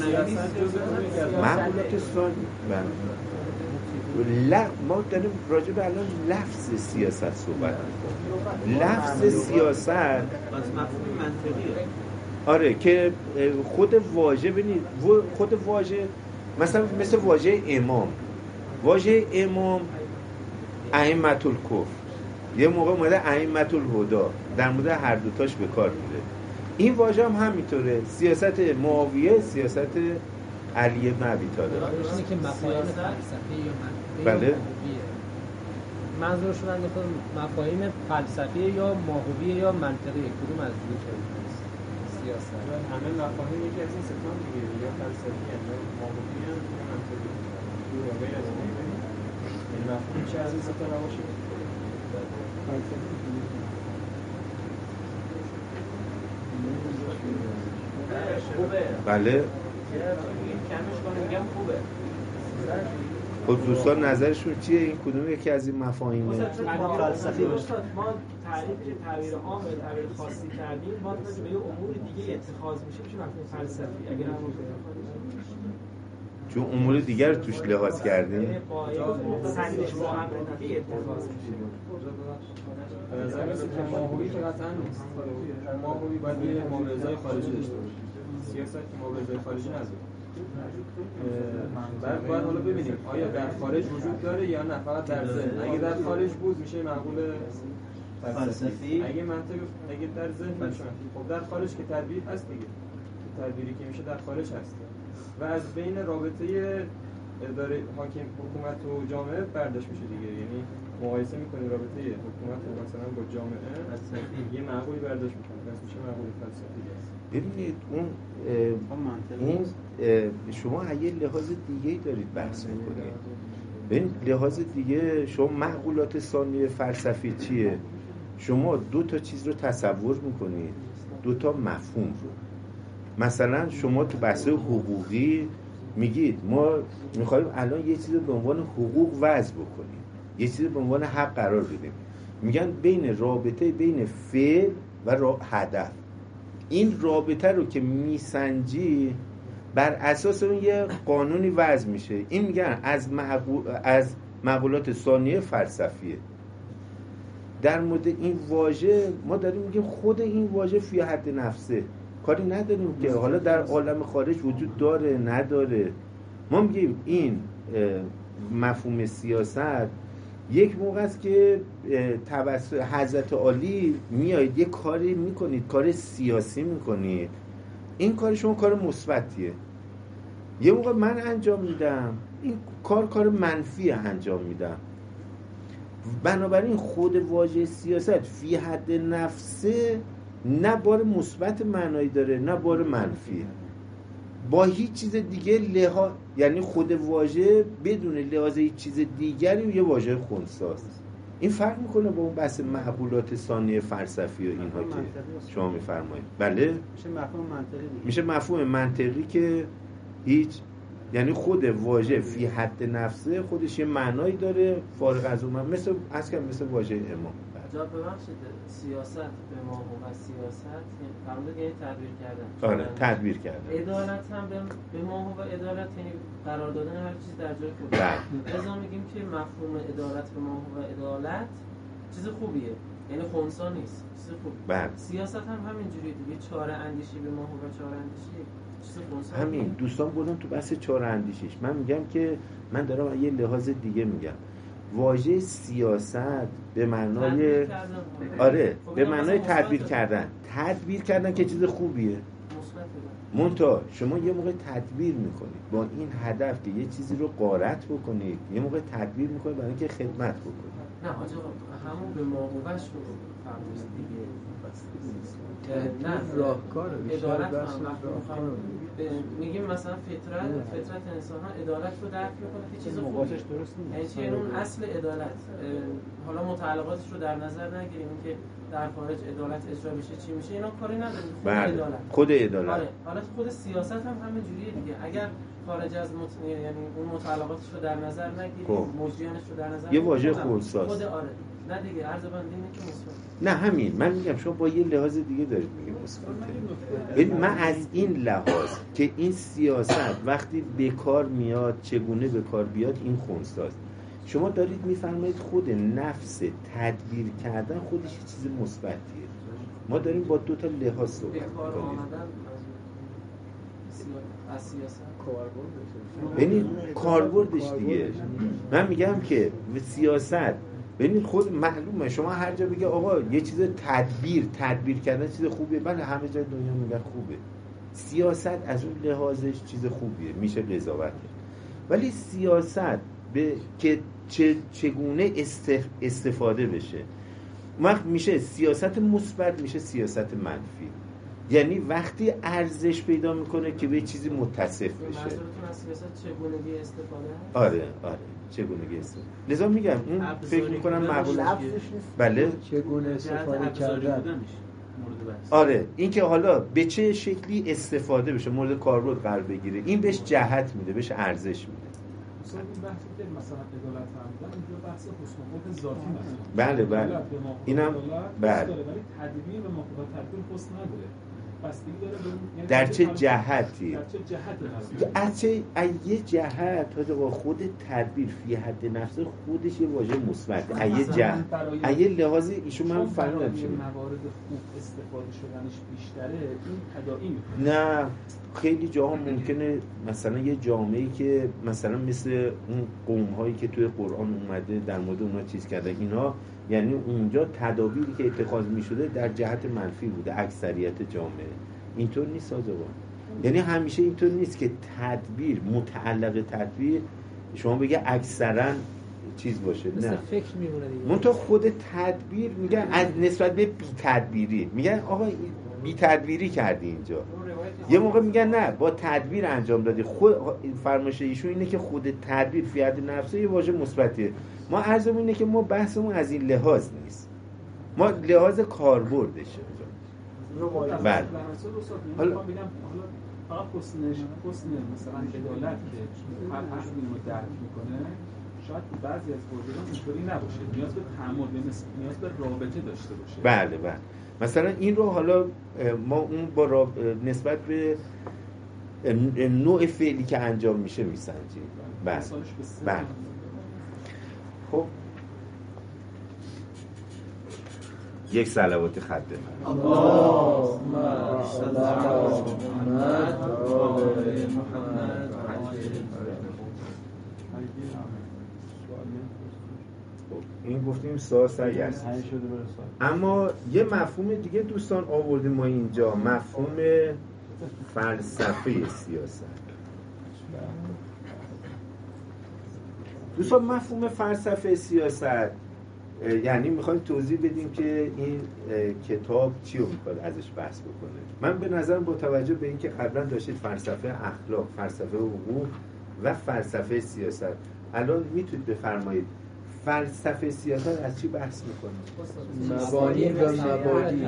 S1: معقولات ثانوی لا ما داریم راجع به الان لفظ سیاست صحبت می‌کنیم. لفظ سیاست
S6: از مفهوم منطقیه.
S1: آره که خود واژه ببینید خود واژه مثلا مثل واژه امام واژه امام ائمة الکفر یه موقع اومده ائمة الهدی در مورد هر دوتاش به کار میره. این واژه هم همینطوره سیاست معاویه سیاست علی بن ابی طالب
S3: اینه که مفاهیم فلسفی یا منطقی
S1: بله
S3: منظورشون اگه مفاهیم فلسفی یا ماهویه یا منطقی کدوم از دو تا سیاست
S4: همه مفاهیم یکی از این ستان دیگه یا فلسفی یا ماهوی یا منطقی دو واقعی از این این مفهوم چه از این ستان نباشه
S7: خوبه
S1: بله
S7: کمش کنه میگم خوبه.
S1: خب دوستان نظرشون چیه این کدوم یکی از این مفاهیمه؟
S2: فلسفی استاد ما تعریف که تعبیر عام و تعبیر خاصی کردیم ما راجع به امور دیگه اتخاذ میشه میشه مفهوم فلسفی اگر هم
S1: چون امور دیگر توش لحاظ کردیم
S2: سنجش با امر دیگه اتخاذ میشه.
S4: به نظر میاد که ماهوی که قطعا نیست. ماهوی باید یه مبارزه‌های خارجی داشته باشه. سیاست که مبارزه‌های خارجی نداره. بعد باید حالا ببینیم آیا در خارج وجود داره یا نه فقط در ذهن. اگه در خارج بود میشه معقول فلسفی، اگه منطق اگه در ذهن میشه خب در خارج که تدبیر هست دیگه، تدبیری که میشه در خارج هست و از بین رابطه اداره حاکم حکومت و جامعه برداشت میشه دیگه. یعنی مقایسه میکنیم رابطه حکومت مثلا با جامعه یه معقولی برداشت میکنیم پس میشه معقول فلسفی.
S1: ببینید اون این شما یه لحاظ دیگه دارید بحث میکنید. ببین لحاظ دیگه شما معقولات ثانیه فلسفی چیه؟ شما دو تا چیز رو تصور میکنید، دو تا مفهوم رو. مثلا شما تو بحث حقوقی میگید ما میخوایم الان یه چیز به عنوان حقوق وضع بکنیم، یه چیز به عنوان حق قرار بدیم. میگن بین رابطه بین فعل و هدف، این رابطه رو که میسنجی بر اساس اون یه قانونی وضع میشه. این میگن از معقول از معقولات ثانیه فلسفیه. در مورد این واژه ما داریم میگیم خود این واژه فی حد نفسه، کاری نداریم که حالا در عالم خارج وجود داره نداره. ما میگیم این مفهوم سیاست یک موقع است که توسط حضرت عالی میایید یه کاری میکنید، کار سیاسی میکنید، این کار شما کار مثبتیه. یه موقع من انجام میدم این کار کار منفی انجام میدم. بنابراین خود واژه سیاست فی حد نفسه نه بار مثبت معنایی داره نه بار منفی. با هیچ چیز دیگه لحاظ، یعنی خود واژه بدون لحاظ هیچ چیز دیگری یه واژه خنثیست. این فرق میکنه با اون بحث معقولات ثانیه فلسفی و اینها که شما میفرمایید. بله
S3: میشه مفهوم منطقی دیگه.
S1: میشه مفهوم منطقی که هیچ، یعنی خود واژه فی حد نفسه خودش یه معنایی داره فارغ از اون، مثل از که مثل واژه امام.
S7: جا ببخشید سیاست به ما و سیاست فرمود یعنی تدبیر کردن.
S1: آره تدبیر کردن.
S7: عدالت هم به ما و عدالت یعنی قرار دادن هر چیز در جای خودش. لذا میگیم که مفهوم عدالت به ما و عدالت چیز خوبیه، یعنی خنثی نیست، چیز خوبیه.
S1: بله.
S7: سیاست هم همینجوریه دیگه، چاره اندیشی به ما و چاره اندیشی چیز خنثی.
S1: همین دوستان بودن تو بحث چاره اندیشیش. من میگم که من دارم یه لحاظ دیگه میگم. واژه سیاست به معنای آره به معنای تدبیر کردن. تدبیر کردن که چیز خوبیه. منتها شما یه موقع تدبیر میکنید با این هدف که یه چیزی رو غارت بکنید، یه موقع تدبیر میکنید برای اینکه خدمت بکنید.
S7: نه حاج آقا همون به موقعش رو فرمودید دیگه. نه راهکار عدالت هم میگیم مثلا فطرت فطرت انسان ها عدالت رو درک میکنه که چیز خوبی است. یعنی اون اصل عدالت. حالا متعلقاتش رو در نظر نگیریم که در خارج عدالت اجرا بشه چی میشه، اینا کاری نداریم. خود عدالت
S1: خود عدالت
S7: آره. حالا خود سیاست هم همین جوریه دیگه. اگر خارج از مت... یعنی اون متعلقاتش رو در نظر نگیریم، مجریانش رو در نظر
S1: یه واژه خنثی
S7: خود آره نه دیگه عرض بندی اینه که مثبت.
S1: نه همین من میگم شما با یه لحاظ دیگه دارید میگید مثبت. ببین من از این لحاظ که این سیاست وقتی به کار میاد چگونه به کار بیاد این خنثی است. شما دارید میفرمایید خود نفس تدبیر کردن خودش یه چیز مثبتیه. ما داریم با دو تا لحاظ صحبت می‌کنیم.
S7: از سیاست
S1: ببینید کاربردش دیگه. من میگم که سیاست ببینید خود معلومه شما هر جا بگه آقا یه چیز تدبیر تدبیر کردن چیز خوبیه، بله همه جای دنیا میگن خوبه. سیاست از اون لحاظش چیز خوبیه، میشه قضاوت کرد. ولی سیاست به که چه چگونه استفاده بشه وقت میشه سیاست مثبت، میشه سیاست منفی. یعنی وقتی ارزش پیدا میکنه که به چیزی متصف بشه.
S7: منظورتون از سیاست چگونگی استفاده؟
S1: آره آره چگونگی استفاده. لذا میگم اون فکر میکنم معقول بله
S8: چگونه استفاده کردن.
S1: آره این که حالا به چه شکلی استفاده بشه، مورد کاربرد قرار بگیره، این بهش جهت میده، بهش ارزش میده.
S9: مثلا این بحثی که مثلا عدالت فرمودن اینجا بحث حسن و خلق ذاتی مثلا
S1: بله بله اینم بله
S9: ولی تدبیر به موقع تدبیر حسن نداره. بستگی داره به
S1: در چه جهتی،
S9: در چه جهت
S1: از چه از یه جهت تا با خود تدبیر فی حد نفسه خودش یه واژه مثبت از یه جهت از یه لحاظ ایشون من فهمیدم چی
S9: موارد خوب استفاده شدنش بیشتره این تداعی میکنه.
S1: نه خیلی جاها ممکنه مثلا یه جامعه‌ای که مثلا مثل اون قوم‌هایی که توی قرآن اومده در مورد اونها چیز کرده اینا، یعنی اونجا تدابیری که اتخاذ می‌شده در جهت منفی بوده اکثریت جامعه. اینطور نیست آقا، یعنی همیشه اینطور نیست که تدبیر متعلق تدبیر شما بگه اکثرا چیز باشه، نه
S3: فکر میمونه دیگه.
S1: منتها خود تدبیر میگن از نسبت به بی تدبیری میگن آقا بی تدبیری کردی اینجا، یه موقع میگن نه با تدبیر انجام دادی. خود فرمایش ایشون اینه که خود تدبیر فی حد نفسه یه واژه مثبتیه. ما عرضمون اینه که ما بحثمون از این لحاظ نیست، ما لحاظ کاربردشه.
S9: بله. حالا میگم حالا فقط حسن حسن مثلا عدالت که هر حرف اینو درک میکنه شاید بعضی از وجودان اینطوری نباشه، نیاز به تعامل، نیاز به رابطه داشته باشه.
S1: بله بله. مثلا این رو حالا ما اون با راب... نسبت به نوع فعلی که انجام میشه میسنجیم. بله بله. خب یک صلوات خط
S6: اللهم صل علی محمد و آل محمد.
S1: این گفتیم سا سعی است. اما یه مفهوم دیگه دوستان آوردیم ما اینجا، مفهوم فلسفه سیاست. دوستان مفهوم فلسفه سیاست یعنی میخوایم توضیح بدیم که این کتاب چی رو میخواد ازش بحث بکنه. من به نظرم با توجه به اینکه قبلا داشتید فلسفه اخلاق، فلسفه حقوق و فلسفه سیاست، الان میتونید بفرمایید فلسفه سیاست از چی بحث میکنه؟
S3: مبانی و مبادی.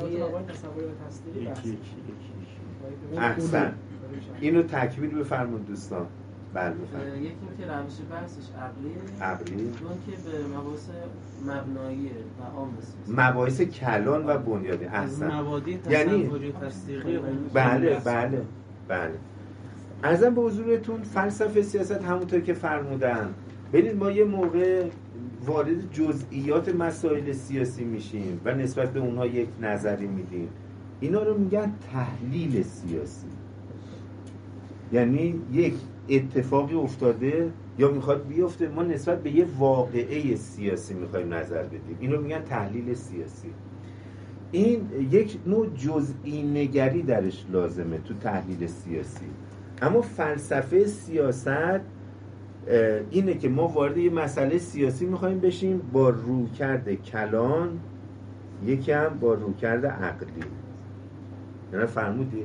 S1: احسن، اینو تکمیل بفرمایید دوستان. بله بفرمایید.
S7: یکی که روش بحثش عقلیه،
S1: عقلی،
S7: دون که به مباحث مبنایی و عام است،
S1: مباحث کلان و بنیادی. احسن،
S6: مبادی
S1: یعنی
S6: تصوری تصدیقی.
S1: بله بله بله. عرضم به حضورتون فلسفه سیاست همونطور که فرمودن، ببینید ما یه موقع وارد جزئیات مسائل سیاسی میشیم و نسبت به اونها یک نظری میدیم، اینا رو میگن تحلیل سیاسی. یعنی یک اتفاقی افتاده یا میخواد بیفته، ما نسبت به یه واقعه سیاسی میخوایم نظر بدیم، اینو میگن تحلیل سیاسی. این یک نوع جزئی نگری درش لازمه تو تحلیل سیاسی. اما فلسفه سیاست اینه که ما وارد یه مسئله سیاسی میخوایم بشیم با رویکرد کلان، یکی هم با رویکرد عقلی. یعنی فرمودین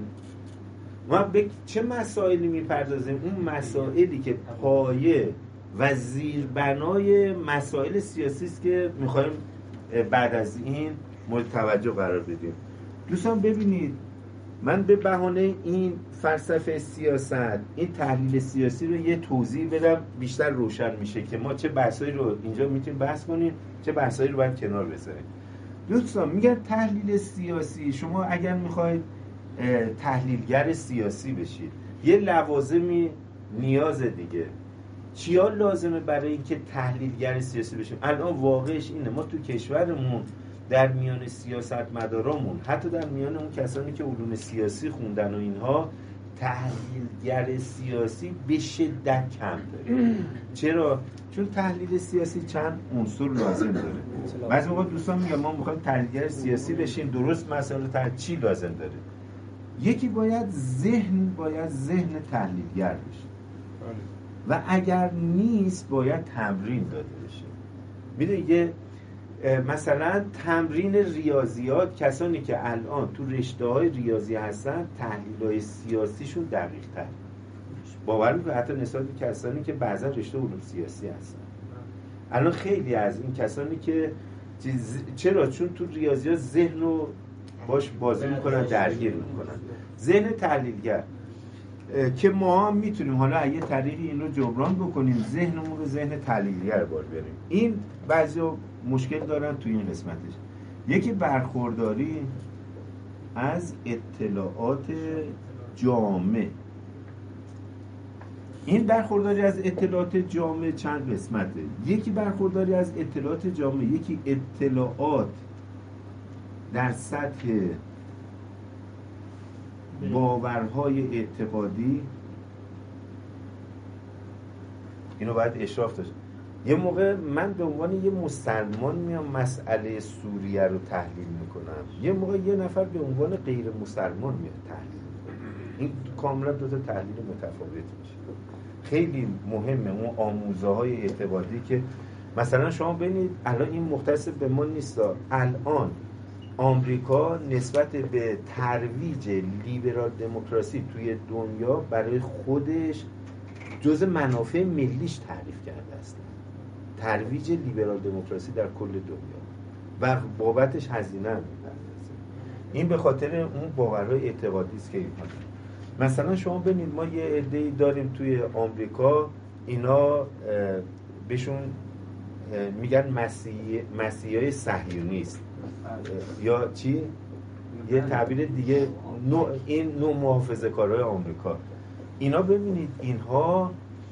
S1: ما به چه مسائلی میپردازیم؟ اون مسائلی که پایه و زیربنای مسائل سیاسی است که میخوایم بعد از این مورد توجه قرار بدیم. دوستان ببینید، من به بهانه این فلسفه سیاست، این تحلیل سیاسی رو یه توضیح بدم بیشتر روشن میشه که ما چه بحثایی رو اینجا میتونیم بحث کنیم، چه بحثایی رو باید کنار بذاریم. دوستان میگن تحلیل سیاسی، شما اگر میخواید تحلیلگر سیاسی بشید یه لوازمی نیاز دیگه. چیا لازمه برای اینکه تحلیلگر سیاسی بشیم؟ الان واقعش اینه ما تو کشورمون در میان سیاستمدارامون، حتی در میان اون کسانی که علوم سیاسی خوندن و اینها، تحلیلگر سیاسی به شدت کم داره. چرا؟ چون تحلیل سیاسی چند عنصر لازم داره. بعضی موقع دوستان میگن ما میخوایم تحلیلگر سیاسی بشیم، درست مسئله تحلیل چی لازم داره؟ یکی باید ذهن باید ذهن تحلیلگر بشه و اگر نیست باید تمرین داده بشه. میدونی یه مثلا تمرین ریاضیات، کسانی که الان تو رشته‌های ریاضی هستن تحلیل‌های سیاسیشون دقیق‌تر باور می‌کنم حتی نسبت به کسانی که بعضا رشته علوم سیاسی هستن. الان خیلی از این کسانی که چرا؟ چون تو ریاضیات ذهن رو باش بازی میکنن، درگیر میکنن. ذهن تحلیلگر که ما هم میتونیم حالا اگه طریقی این رو جبران بکنیم، ذهنمون رو ذهن تحلیلگر بار بریم. این بعضی مشکل دارن توی این قسمتش. یکی برخورداری از اطلاعات جامع. این برخورداری از اطلاعات جامع چند قسمته. یکی برخورداری از اطلاعات جامع، یکی اطلاعات در سطح باورهای اعتقادی. اینو باید اشراف داشت. یه موقع من به عنوان یه مسلمان میام مسئله سوریه رو تحلیل میکنم، یه موقع یه نفر به عنوان غیر مسلمان میاد تحلیل میکنه. این کاملا دو تا تحلیل متفاوت میشه. خیلی مهمه اون آموزه های اعتقادی که مثلا شما ببینید الان این مختص به ما نیست، الان آمریکا نسبت به ترویج لیبرال دموکراسی توی دنیا برای خودش جز منافع ملیش تعریف کرده است. ترویج لیبرال دموکراسی در کل دنیا و بابتش هزینه هم می‌پردازه. این به خاطر اون باورهای اعتقادی است که این مثلا شما ببینید ما یه عده‌ای داریم توی آمریکا، اینا بهشون میگن مسیح مسیحای صهیونیست یا چی؟ یه تعبیر دیگه، نوع این نوع محافظه‌کارای آمریکا. اینا ببینید اینها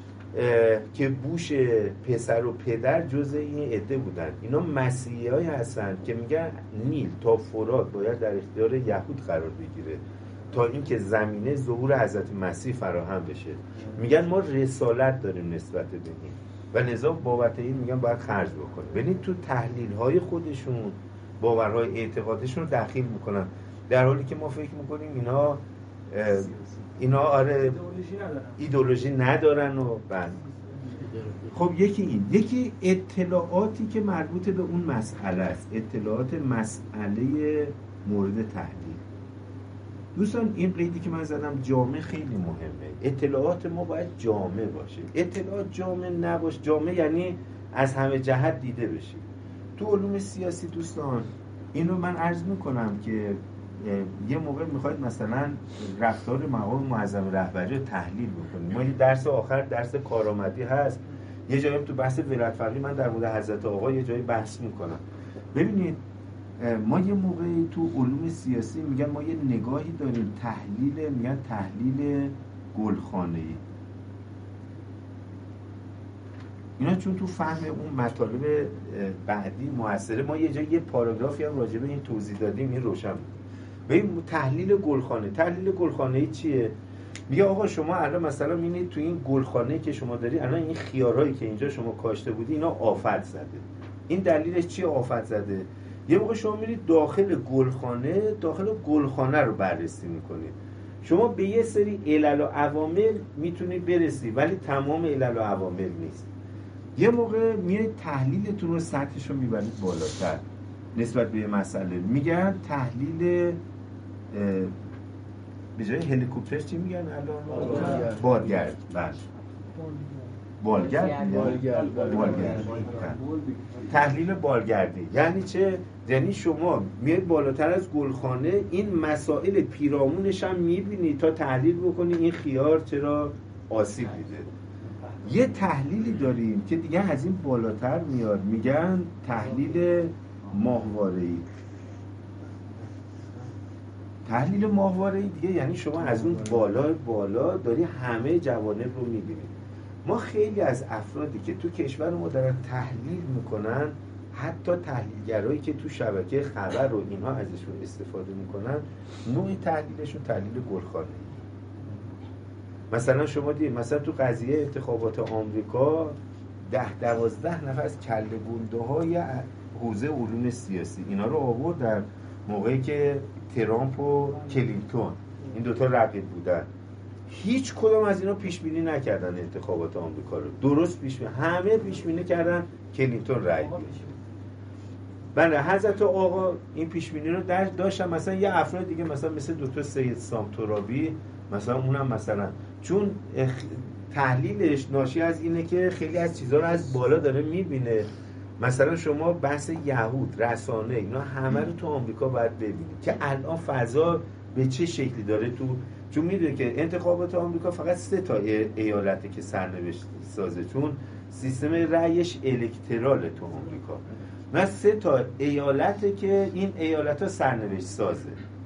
S1: که بوش پسر و پدر جزء این عده بودن، اینا مسیحیایی هستن که میگن نیل تا فرات باید در اختیار یهود قرار بگیره تا اینکه زمینه ظهور حضرت مسیح فراهم بشه. میگن ما رسالت داریم نسبت به این و لذا بابت این میگن باید خرج بکنه. ببینید تو تحلیل های خودشون باورهای اعتقادشون رو دخیل میکنن، در حالی که ما فکر میکنیم اینا اینا آره ایدئولوژی ندارن و بعد. خب یکی این، یکی اطلاعاتی که مربوط به اون مسئله است، اطلاعات مسئله مورد تحلیل. دوستان این قیدی که من زدم جامع خیلی مهمه. اطلاعات ما باید جامع باشه. اطلاعات جامع نباشه، جامع یعنی از همه جهت دیده بشه. تو علوم سیاسی دوستان این رو من عرض میکنم که یه موقع میخواید مثلا رفتار مقام معظم رهبری رو تحلیل بکنید. ما یه درس آخر درس کارآمدی هست، یه جایی تو بحث ولایت فقیه من در مورد حضرت آقا یه جایی بحث میکنم. ببینید ما یه موقعی تو علوم سیاسی میگن ما یه نگاهی داریم تحلیل، میگن تحلیل گلخانه‌ای. اینا چون تو فهم اون مطالب بعدی موثره، ما یه جایی یه پاراگرافی هم راجع به این توضیح دادیم، این روشن بود. ببین تحلیل گلخانه، تحلیل گلخانه‌ای چیه؟ میگه آقا شما الان مثلا میبینید تو این گلخانه‌ای که شما داری الان این خیارایی که اینجا شما کاشته بودی اینا آفت زده. این دلیلش چیه آفت زده؟ یه موقع شما میرید داخل گلخانه، داخل گلخانه رو بررسی میکنید. شما به یه سری علل و عوامل میتونید برسی ولی تمام علل و عوامل نیست. یه موقع میرید تحلیلتون رو سطحش رو میبرید بالاتر نسبت به یه مسئله. میگن تحلیل به جای هلیکوپتر چی میگن الان؟ بادگرد. بله بالگرد بالگرد بالگرد تحلیل بالگردی یعنی چه؟ یعنی شما میاد بالاتر از گلخانه این مسائل پیرامونش هم میبینی تا تحلیل بکنی این خیار چرا آسیب دیده. یه تحلیلی داریم که دیگه از این بالاتر میاد، میگن تحلیل ماهواره‌ای. تحلیل ماهواره‌ای دیگه یعنی شما از اون بالا بالا داری همه جوانب رو میبینی. ما خیلی از افرادی که تو کشور ما دارن تحلیل میکنن، حتی تحلیلگرایی که تو شبکه خبر و اینها ازشون استفاده میکنن، نوع تحلیلشون تحلیل گلخانه‌ای. مثلا شما دید مثلا تو قضیه انتخابات آمریکا ده دوازده نفر از کله گنده های حوزه علوم سیاسی اینا رو آورد در موقعی که ترامپ و کلینتون این دوتا رقیب بودن. هیچ کدوم از اینا پیش بینی نکردن انتخابات آمریکا رو. درست پیش بینی، همه پیش بینی کردن کلینتون رای بیاره. بله حضرت آقا این پیش بینی رو داشتن. مثلا یه افراد دیگه مثلا مثل دکتر سید سامترابی مثلا اونم مثلا چون تحلیلش ناشی از اینه که خیلی از چیزها رو از بالا داره میبینه. مثلا شما بحث یهود، رسانه، اینا همه رو تو آمریکا باید ببینید که الان فضا به چه شکلی داره. تو چون میدونه که انتخابات آمریکا فقط سه تا ایالته که سرنوشت سازه، چون سیستم رأیش الکتراله تو آمریکا. نه سه تا ایالته که این ایالت‌ها سرنوشت سازه.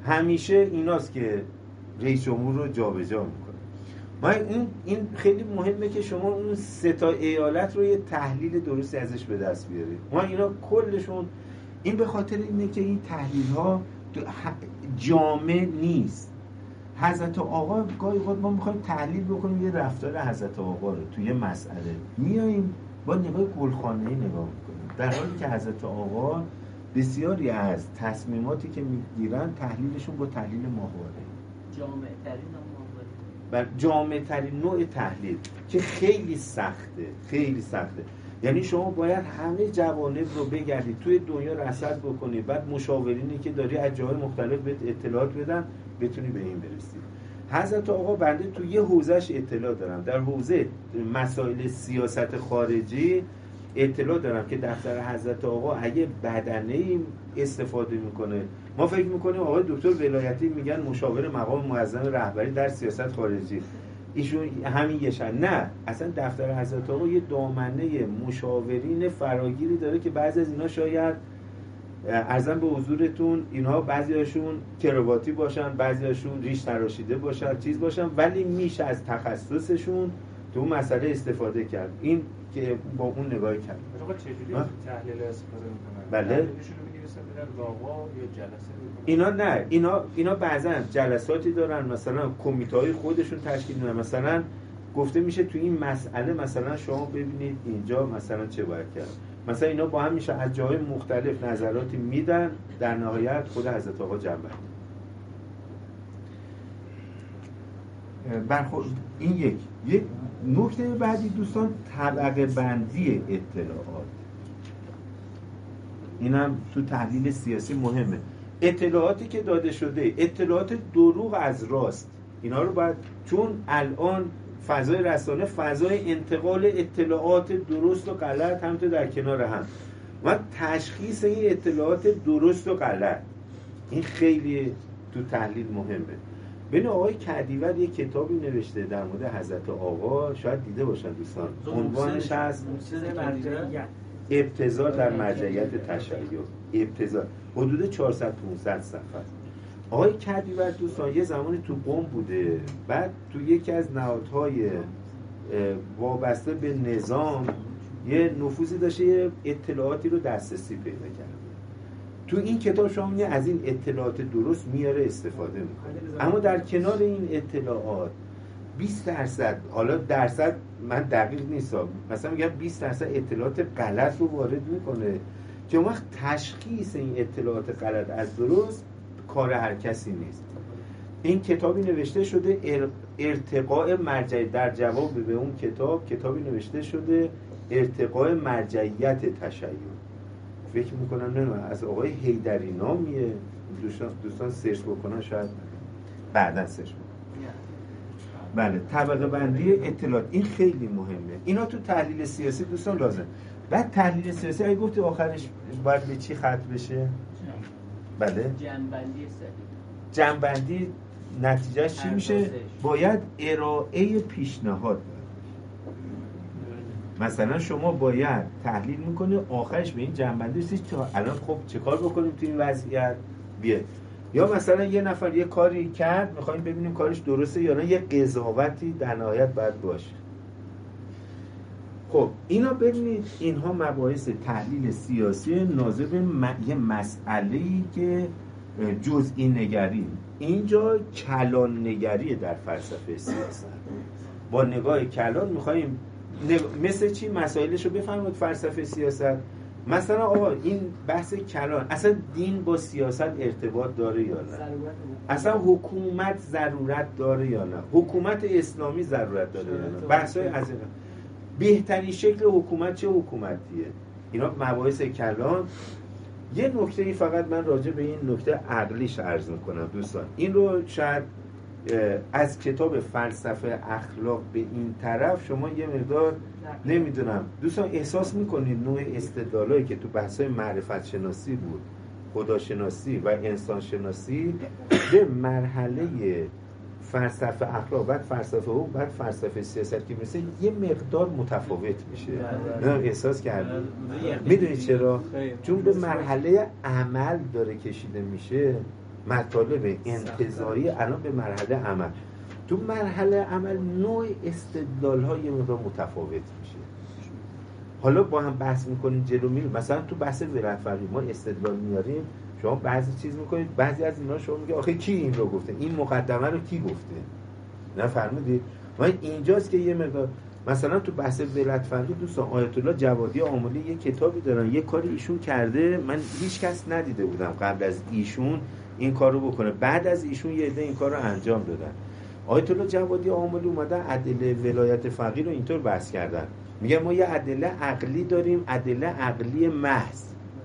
S1: همیشه ایناست که رئیس جمهور رو جابجا میکنه. ما این این خیلی مهمه که شما اون سه تا ایالت رو یه تحلیل درستی ازش به دست بیارید. ما اینا کلشون این به خاطر اینه که این تحلیل ها جامع نیست. حضرت آقا گاهی اوقات ما میخوایم تحلیل بکنیم یه رفتار حضرت آقا رو توی مسئله، میاییم با نگاه گلخانه‌ای نگاه میکنیم، در حالی که حضرت آقا بسیاری از تصمیماتی که میگیرن تحلیلشون با تحلیل ماهواره،
S7: جامع ترین
S1: بر جامع ترین نوع تحلیل که خیلی سخته، خیلی سخته. یعنی شما باید همه جوانب رو بگردید توی دنیا رصد بکنید، بعد مشاورینی که داری از جاهای مختلف بهت اطلاعات بدن بتونی به این برسید. حضرت آقا بنده توی یه حوزهش اطلاع دارم، در حوزه مسائل سیاست خارجی اطلاع دارم که دفتر حضرت آقا اگه بدنه‌ای استفاده میکنه، ما فکر میکنیم آقای دکتر ولایتی میگن مشاور مقام معظم رهبری در سیاست خارجی، ایشون همین یشن. نه، اصلا دفتر حضرت آقا یه دامنه مشاورین فراگیری داره که بعضی از اینا شاید عرضم به حضورتون اینها بعضیاشون کرواتی باشن، بعضیاشون ریش تراشیده باشن، چیز باشن، ولی میشه از تخصصشون تو اون مسئله استفاده کرد. این که با اون نگاه کرد.
S5: آقا چجوری تحلیل استفاده میکنن؟
S1: بله.
S5: تحلیلشون رو می‌نویسن میرن راوا یا جلسه میکنن؟
S1: اینا نه، اینا اینا بعضا جلساتی دارن، مثلا کمیته‌های خودشون تشکیل میدن، مثلا گفته میشه تو این مسئله مثلا شما ببینید اینجا مثلا چه باید کرد. مثلا اینا با هم میشه از جاهای مختلف نظراتی میدن، در نهایت خود حضرت آقا جمع بندی. برخورد این یک یک نکته بعدی دوستان طبقه بندی اطلاعات، اینم تو تحلیل سیاسی مهمه. اطلاعاتی که داده شده، اطلاعات دروغ از راست، اینا رو باید، چون الان فضای رسانه فضای انتقال اطلاعات درست و غلط هم تو در کنار هم و تشخیص این اطلاعات درست و غلط، این خیلی تو تحلیل مهمه. ببین آقای کدیور یک کتابی نوشته در مورد حضرت آقا، شاید دیده باشن دوستان، عنوانش هست ابتذال در مرجعیت تشیع. ابتذال حدود چهارصد پانصد صفحه. آقای کدیور دوستان یه زمانی تو قم بوده، بعد تو یکی از نهادهای وابسته به نظام یه نفوذی داشته، یه اطلاعاتی رو دسترسی پیدا کرده. تو این کتاب شما میگه از این اطلاعات درست میاره استفاده میکنه، اما در کنار این اطلاعات بیست درصد، حالا درصد من دقیق نیستم، مثلا میگم بیست درصد اطلاعات غلط رو وارد میکنه که اون وقت تشخیص این اطلاعات غلط از درست کار هر کسی نیست. این کتابی نوشته شده ارتقاء مرجعیت، در جواب به اون کتاب کتابی نوشته شده ارتقاء مرجعیت تشیع. فکر میکنم نه از آقای حیدری نامیه، دوستان دوستان سرچ بکنن، شاید بعداً سرچ بکنن. بله، طبقه بندی اطلاعات این خیلی مهمه. اینا تو تحلیل سیاسی دوستان لازم. بعد تحلیل سیاسی اگه گفتی آخرش باید به چی ختم بشه؟ بله،
S7: جنبندی صحیح.
S1: جنبندی نتیجهش چی میشه؟ باید ارائه پیشنهاد. مثلا شما باید تحلیل میکنی آخرش به این جنبندی رسید که الان خب چه کار بکنیم تو این وضعیت بیاد. یا مثلا یه نفر یه کاری کرد، میخوایم ببینیم کارش درسته یا نه، یه قضاوتی در نهایت باید باشه. خب اینا ببینید اینها مباحث تحلیل سیاسی ناظر به یه مسئله‌ای که جزئی نگری، اینجا کلان نگری در فلسفه سیاست. با نگاه کلان میخوایم نگ... مثل چی مسائلش رو بفهمید فلسفه سیاست. مثلا آقا این بحث کلان، اصلا دین با سیاست ارتباط داره یا نه؟ اصلا حکومت ضرورت داره یا نه؟ حکومت اسلامی ضرورت داره یا نه؟ بحث‌های از این بهترین شکل حکومت چه حکومتیه؟ اینا مباحث کلان. یه نکته فقط من راجع به این نکته عقلیش عرض میکنم دوستان، این رو شاید از کتاب فلسفه اخلاق به این طرف شما یه مقدار نمیدونم دوستان احساس میکنید نوع استدلالایی که تو بحث‌های معرفت شناسی بود، خداشناسی و انسان شناسی، به مرحله فلسفه اخلاق، بعد فلسفه حقوق، بعد فلسفه سیاست که مثل یه مقدار متفاوت میشه. من احساس کردم. میدونید چرا؟ چون به مرحله عمل داره کشیده میشه. مطالب انتزاعی الان به مرحله عمل. تو مرحله عمل نوع استدلال ها یه مقدار متفاوت میشه. حالا با هم بحث میکنیم جلو میریم. مثلا تو بحث ولایت فقیه ما استدلال میاریم، شما بعضی چیز میکنید، بعضی از اینا شما میگه آخه کی این رو گفته، این مقدمه رو کی گفته، نه فرمودید؟ ما اینجاست که یه مقدار مثلا تو بحث ولایت فقیه دوستان آیت الله جوادی آملی یه کتابی دارن، یه کاری ایشون کرده من هیچ کس ندیده بودم قبل از ایشون این کارو بکنه، بعد از ایشون یه عده این کارو انجام دادن. آیت الله جوادی آملی اومدن ادله ولایت فقیه رو اینطور بحث کردن، میگه ما یه ادله عقلی داریم، ادله عقلی محض،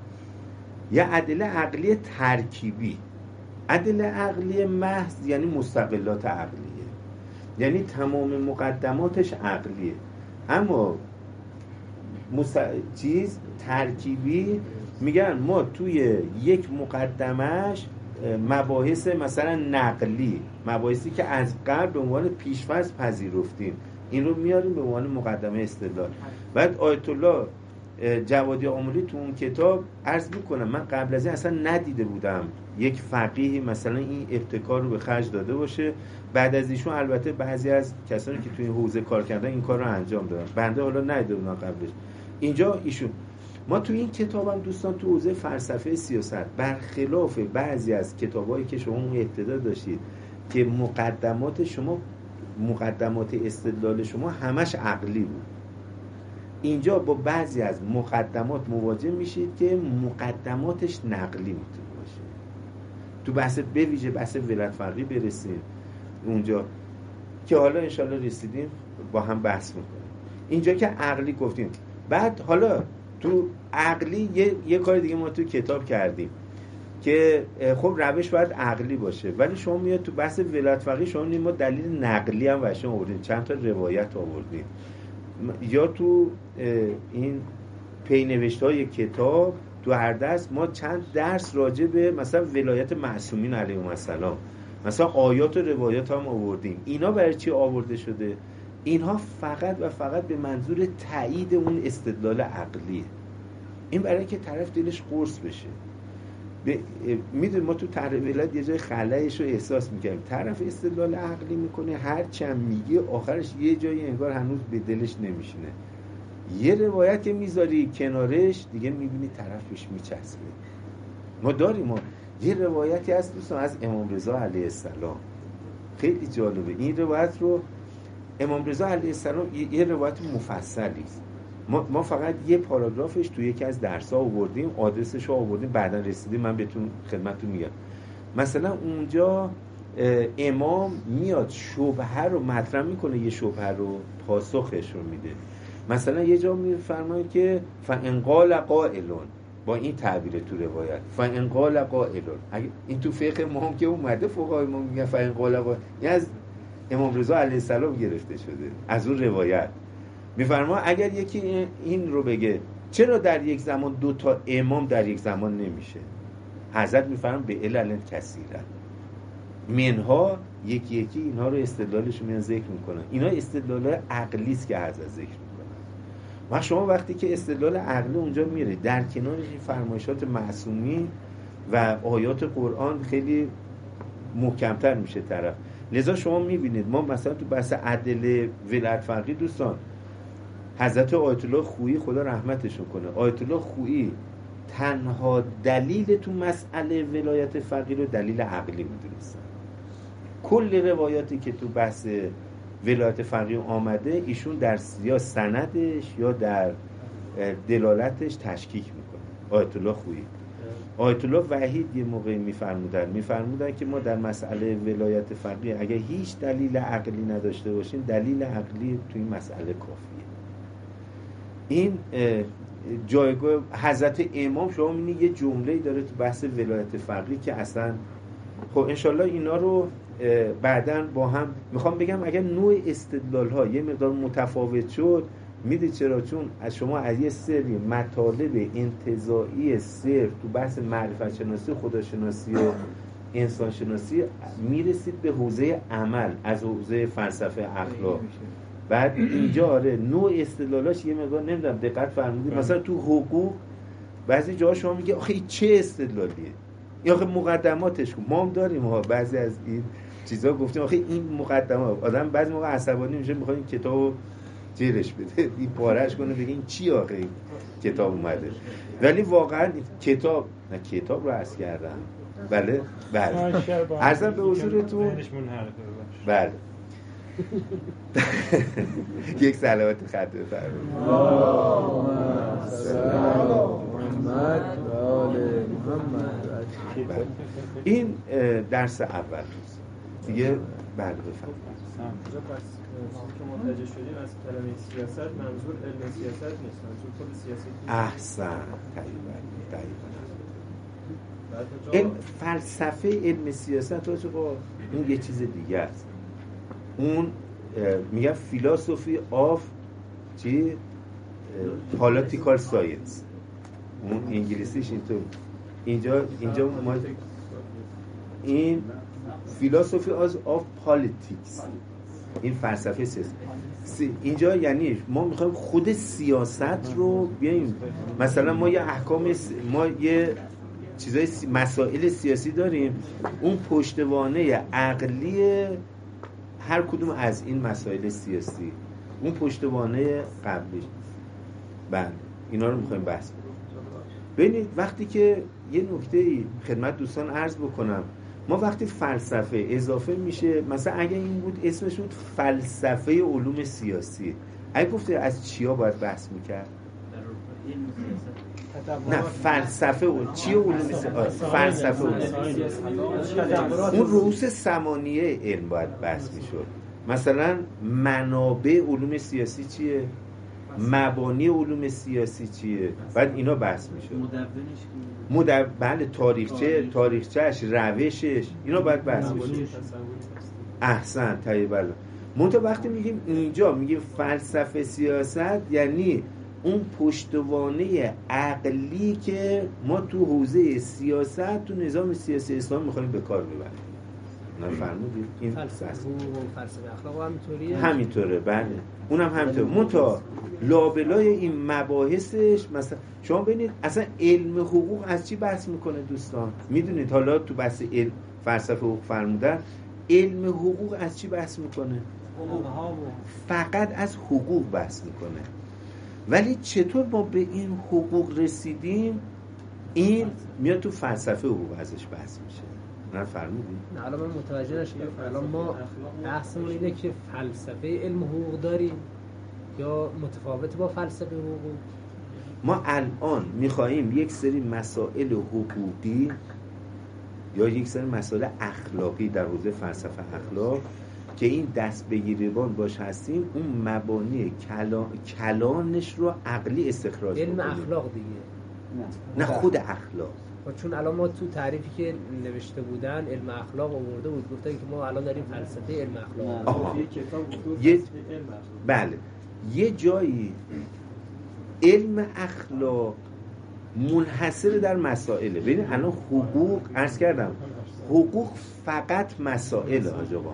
S1: یه ادله عقلی ترکیبی. ادله عقلی محض یعنی مستقلات عقلیه، یعنی تمام مقدماتش عقلیه، اما مست... چیز ترکیبی میگن ما توی یک مقدمش مباحث مثلا نقلی، مباحثی که از قبل به عنوان پیش‌فرض پذیرفتیم، این رو میاریم به عنوان مقدمه استدلال. بعد آیت الله جوادی آملی تو اون کتاب عرض میکنم من قبل از این اصلا ندیده بودم یک فقیهی مثلا این ابتکار رو به خرج داده باشه. بعد از ایشون البته بعضی از کسانی که توی این حوزه کار کردن این کار رو انجام دادن، بنده حالا ندیده بودم قبلش. اینجا ایشون ما تو این کتابم دوستان تو حوزه فلسفه سیاست برخلاف بعضی از کتابایی که شما اون ابتدا داشتید که مقدمات شما مقدمات استدلال شما همش عقلی بود، اینجا با بعضی از مقدمات مواجه میشید که مقدماتش نقلی میتونه باشه. تو بحث به ویژه بحث ولایت فقیه برسیم اونجا که حالا انشالله رسیدیم با هم بحث میکنیم. اینجا که عقلی گفتیم، بعد حالا تو عقلی یه, یه کار دیگه ما تو کتاب کردیم که خب روش باید عقلی باشه، ولی شما میاد تو بحث ولایت فقیه شما میاد ما دلیل نقلی هم واسه آوردیم، چند تا روایت آوردیم، یا تو این پینوشت‌های کتاب تو هر دست ما چند درس راجع به مثلا ولایت معصومین علیهم السلام، مثلا آیات و روایات هم آوردیم. اینا برای چی آورده شده؟ اینها فقط و فقط به منظور تایید اون استدلال عقلیه. این برای که طرف دلش قرص بشه. میدونی ما تو طرح ولایت یه جای خلایش رو احساس میکنیم، طرف استدلال عقلی میکنه هر چند میگه آخرش یه جایی انگار هنوز به دلش نمیشینه. یه روایت که میذاری کنارش دیگه میبینی طرفش میچسبه. ما داریم ما یه روایتی هست دوستان از امام رضا علیه السلام، خیلی جالبه این روایت رو. امام رضا علیه السلام یه روایت مفصلی است، ما ما فقط یه پاراگرافش تو یکی از درس‌ها آوردیم، آدرسش رو آوردیم، بعداً رسیدیم من بهتون خدمتتون میگم. مثلا اونجا امام میاد شبهه رو مطرح میکنه، یه شبهه رو پاسخش رو میده. مثلا یه جا میفرماید که فَإِنْ قَالَ قَائِلٌ، با این تعبیر تو روایت فَإِنْ قَالَ قَائِلٌ، این تو فقه ما هم که اومده فقهای ما میگن فَإِنْ قَالَ قَائِلٌ، این از امام رضا علیه السلام گرفته شده از اون روایت. میفرما اگر یکی این رو بگه چرا در یک زمان دو تا امام در یک زمان نمیشه، حضرت میفرمان به علل کثیره، منها یکی یکی اینها رو استدلالش میان ذکر میکنن. اینا استدلال عقلی است که حضرت ذکر میکنن. و شما وقتی که استدلال عقلی اونجا میره در کنار این فرمایشات معصومی و آیات قرآن خیلی محکمتر میشه طرف. لذا شما میبینید ما مثلا تو بحث ادله ولایت فقیه دوستان حضرت آیت الله خویی خدا رحمتشون کنه، آیت الله خویی تنها دلیل تو مسئله ولایت فقیه رو دلیل عقلی میدونستن. کل روایاتی که تو بحث ولایت فقیه آمده ایشون در یا سندش یا در دلالتش تشکیک میکنه. آیت الله خویی، آیت الله وحید یه موقعی میفرمودن میفرمودن که ما در مسئله ولایت فقیه اگه هیچ دلیل عقلی نداشته باشیم دلیل عقلی تو این مسئله کافیه. این جایگاه حضرت امام شما می‌بینید یه جمله‌ای داره تو بحث ولایت فقیه که اصلا خب انشالله اینا رو بعداً با هم میخوام بگم اگر نوع استدلال‌ها یه مقدار متفاوت شد میدید چرا؟ چون از شما از یه سری مطالب انتزاعی صرف تو بحث معرفت شناسی، خداشناسی و انسان شناسی میرسید به حوزه عمل از حوزه فلسفه اخلاق. بعد اینجا آره نوع استدلالاش یه مقدار نمیدونم دقت فرمودید مثلا تو حقوق بعضی جاها شما میگه آخه چه استدلالیه، یا آخه مقدماتش کن. ما هم داریم ها بعضی از این چیزا گفتیم آخه این مقدمات آدم بعضی موقع عصبانی میشه میخواد این کتابو جیرش بده این پارهش کنه بگه این چی آخه این کتاب اومده. ولی واقعا کتاب نه کتاب رو عرض کردم. بله بله عرضم به حضورتون بله یک صلوات خط بفرمایید. اللهم صل علی محمد و آل محمد. این درس اول دیگه بعد بفرمایید.
S4: که متوجه شدیم از کلمه سیاست منظور علم سیاست نیست، منظور خود سیاست.
S1: احسن دقیقاً دقیقاً. فلسفه علم سیاست آقا اون یه چیز دیگه است. اون میگه فیلسوفی آف چی؟ پالیتیکال ساینس. اون انگلیسیش اینطور. اینجا اینجا ما این فیلسوفی آف پالیتیکس، این فلسفه سیاست. اینجا یعنی ما میخوایم خود سیاست رو بیایم، مثلا ما یه احکام س... ما یه چیزای سی... مسائل سیاسی داریم، اون پشتوانه عقلی هر کدوم از این مسائل سیاسی، اون پشتوانه قبلیش، بله اینا رو میخوایم بحث کنیم. ببینید وقتی که یه نکته‌ای خدمت دوستان عرض بکنم، ما وقتی فلسفه اضافه میشه، مثلا اگه این بود اسمش بود فلسفه علوم سیاسی، اگه گفته از چیا باید بحث میکرد؟ نه فلسفه علوم چی علوم سیاسی؟ فلسفه علوم اون رؤوس ثمانیه علم باید بحث میشد. مثلا منابع علوم سیاسی چیه؟ مبانی علوم سیاسی چیه؟ بعد اینا بحث میشد. مدونش بله تاریخچه تاریخچهش روشش اینا باید بحث بشه. احسن طیب الله. منتها وقتی میگیم اینجا میگیم فلسفه سیاست، یعنی اون پشتوانه عقلی که ما تو حوزه سیاست تو نظام سیاسی اسلامی میخوایم به کار ببریم. نفرمودید این
S3: فلسفه و فلسفه اخلاق همینطوریه؟
S1: همینطوره بله اونم همینطوره. منتها لابلای این مباحثش مثلا شما ببینید اصلا علم حقوق از چی بحث میکنه دوستان؟ میدونید حالا تو بحث علم فلسفه حقوق فرمودن علم حقوق از چی بحث میکنه؟ فقط از حقوق بحث میکنه. ولی چطور ما به این حقوق رسیدیم این میاد تو فلسفه حقوق ازش بحث میشه. نه فرمودید؟
S3: نه الان من متوجه نشدم. الان ما بحثمون اینه که فلسفه علم حقوق داریم یا متفاوت با فلسفه حقوق؟
S1: ما الان میخواییم یک سری مسائل حقوقی یا یک سری مسائل اخلاقی در حوزه فلسفه اخلاق که این دست بگیریبان باش هستیم، اون مبانی کلا... کلانش رو عقلی استخراج
S3: علم
S1: بکنیم.
S3: اخلاق دیگه
S1: نه خود اخلاق.
S3: چون الان ما تو تعریفی که نوشته بودن علم اخلاق آورده بود، گفتن که ما الان داریم فلسفه علم اخلاق.
S1: یه بله یه جایی علم اخلاق منحصر در مسائله. ببین الان حقوق عرض کردم حقوق فقط مسائل آقا،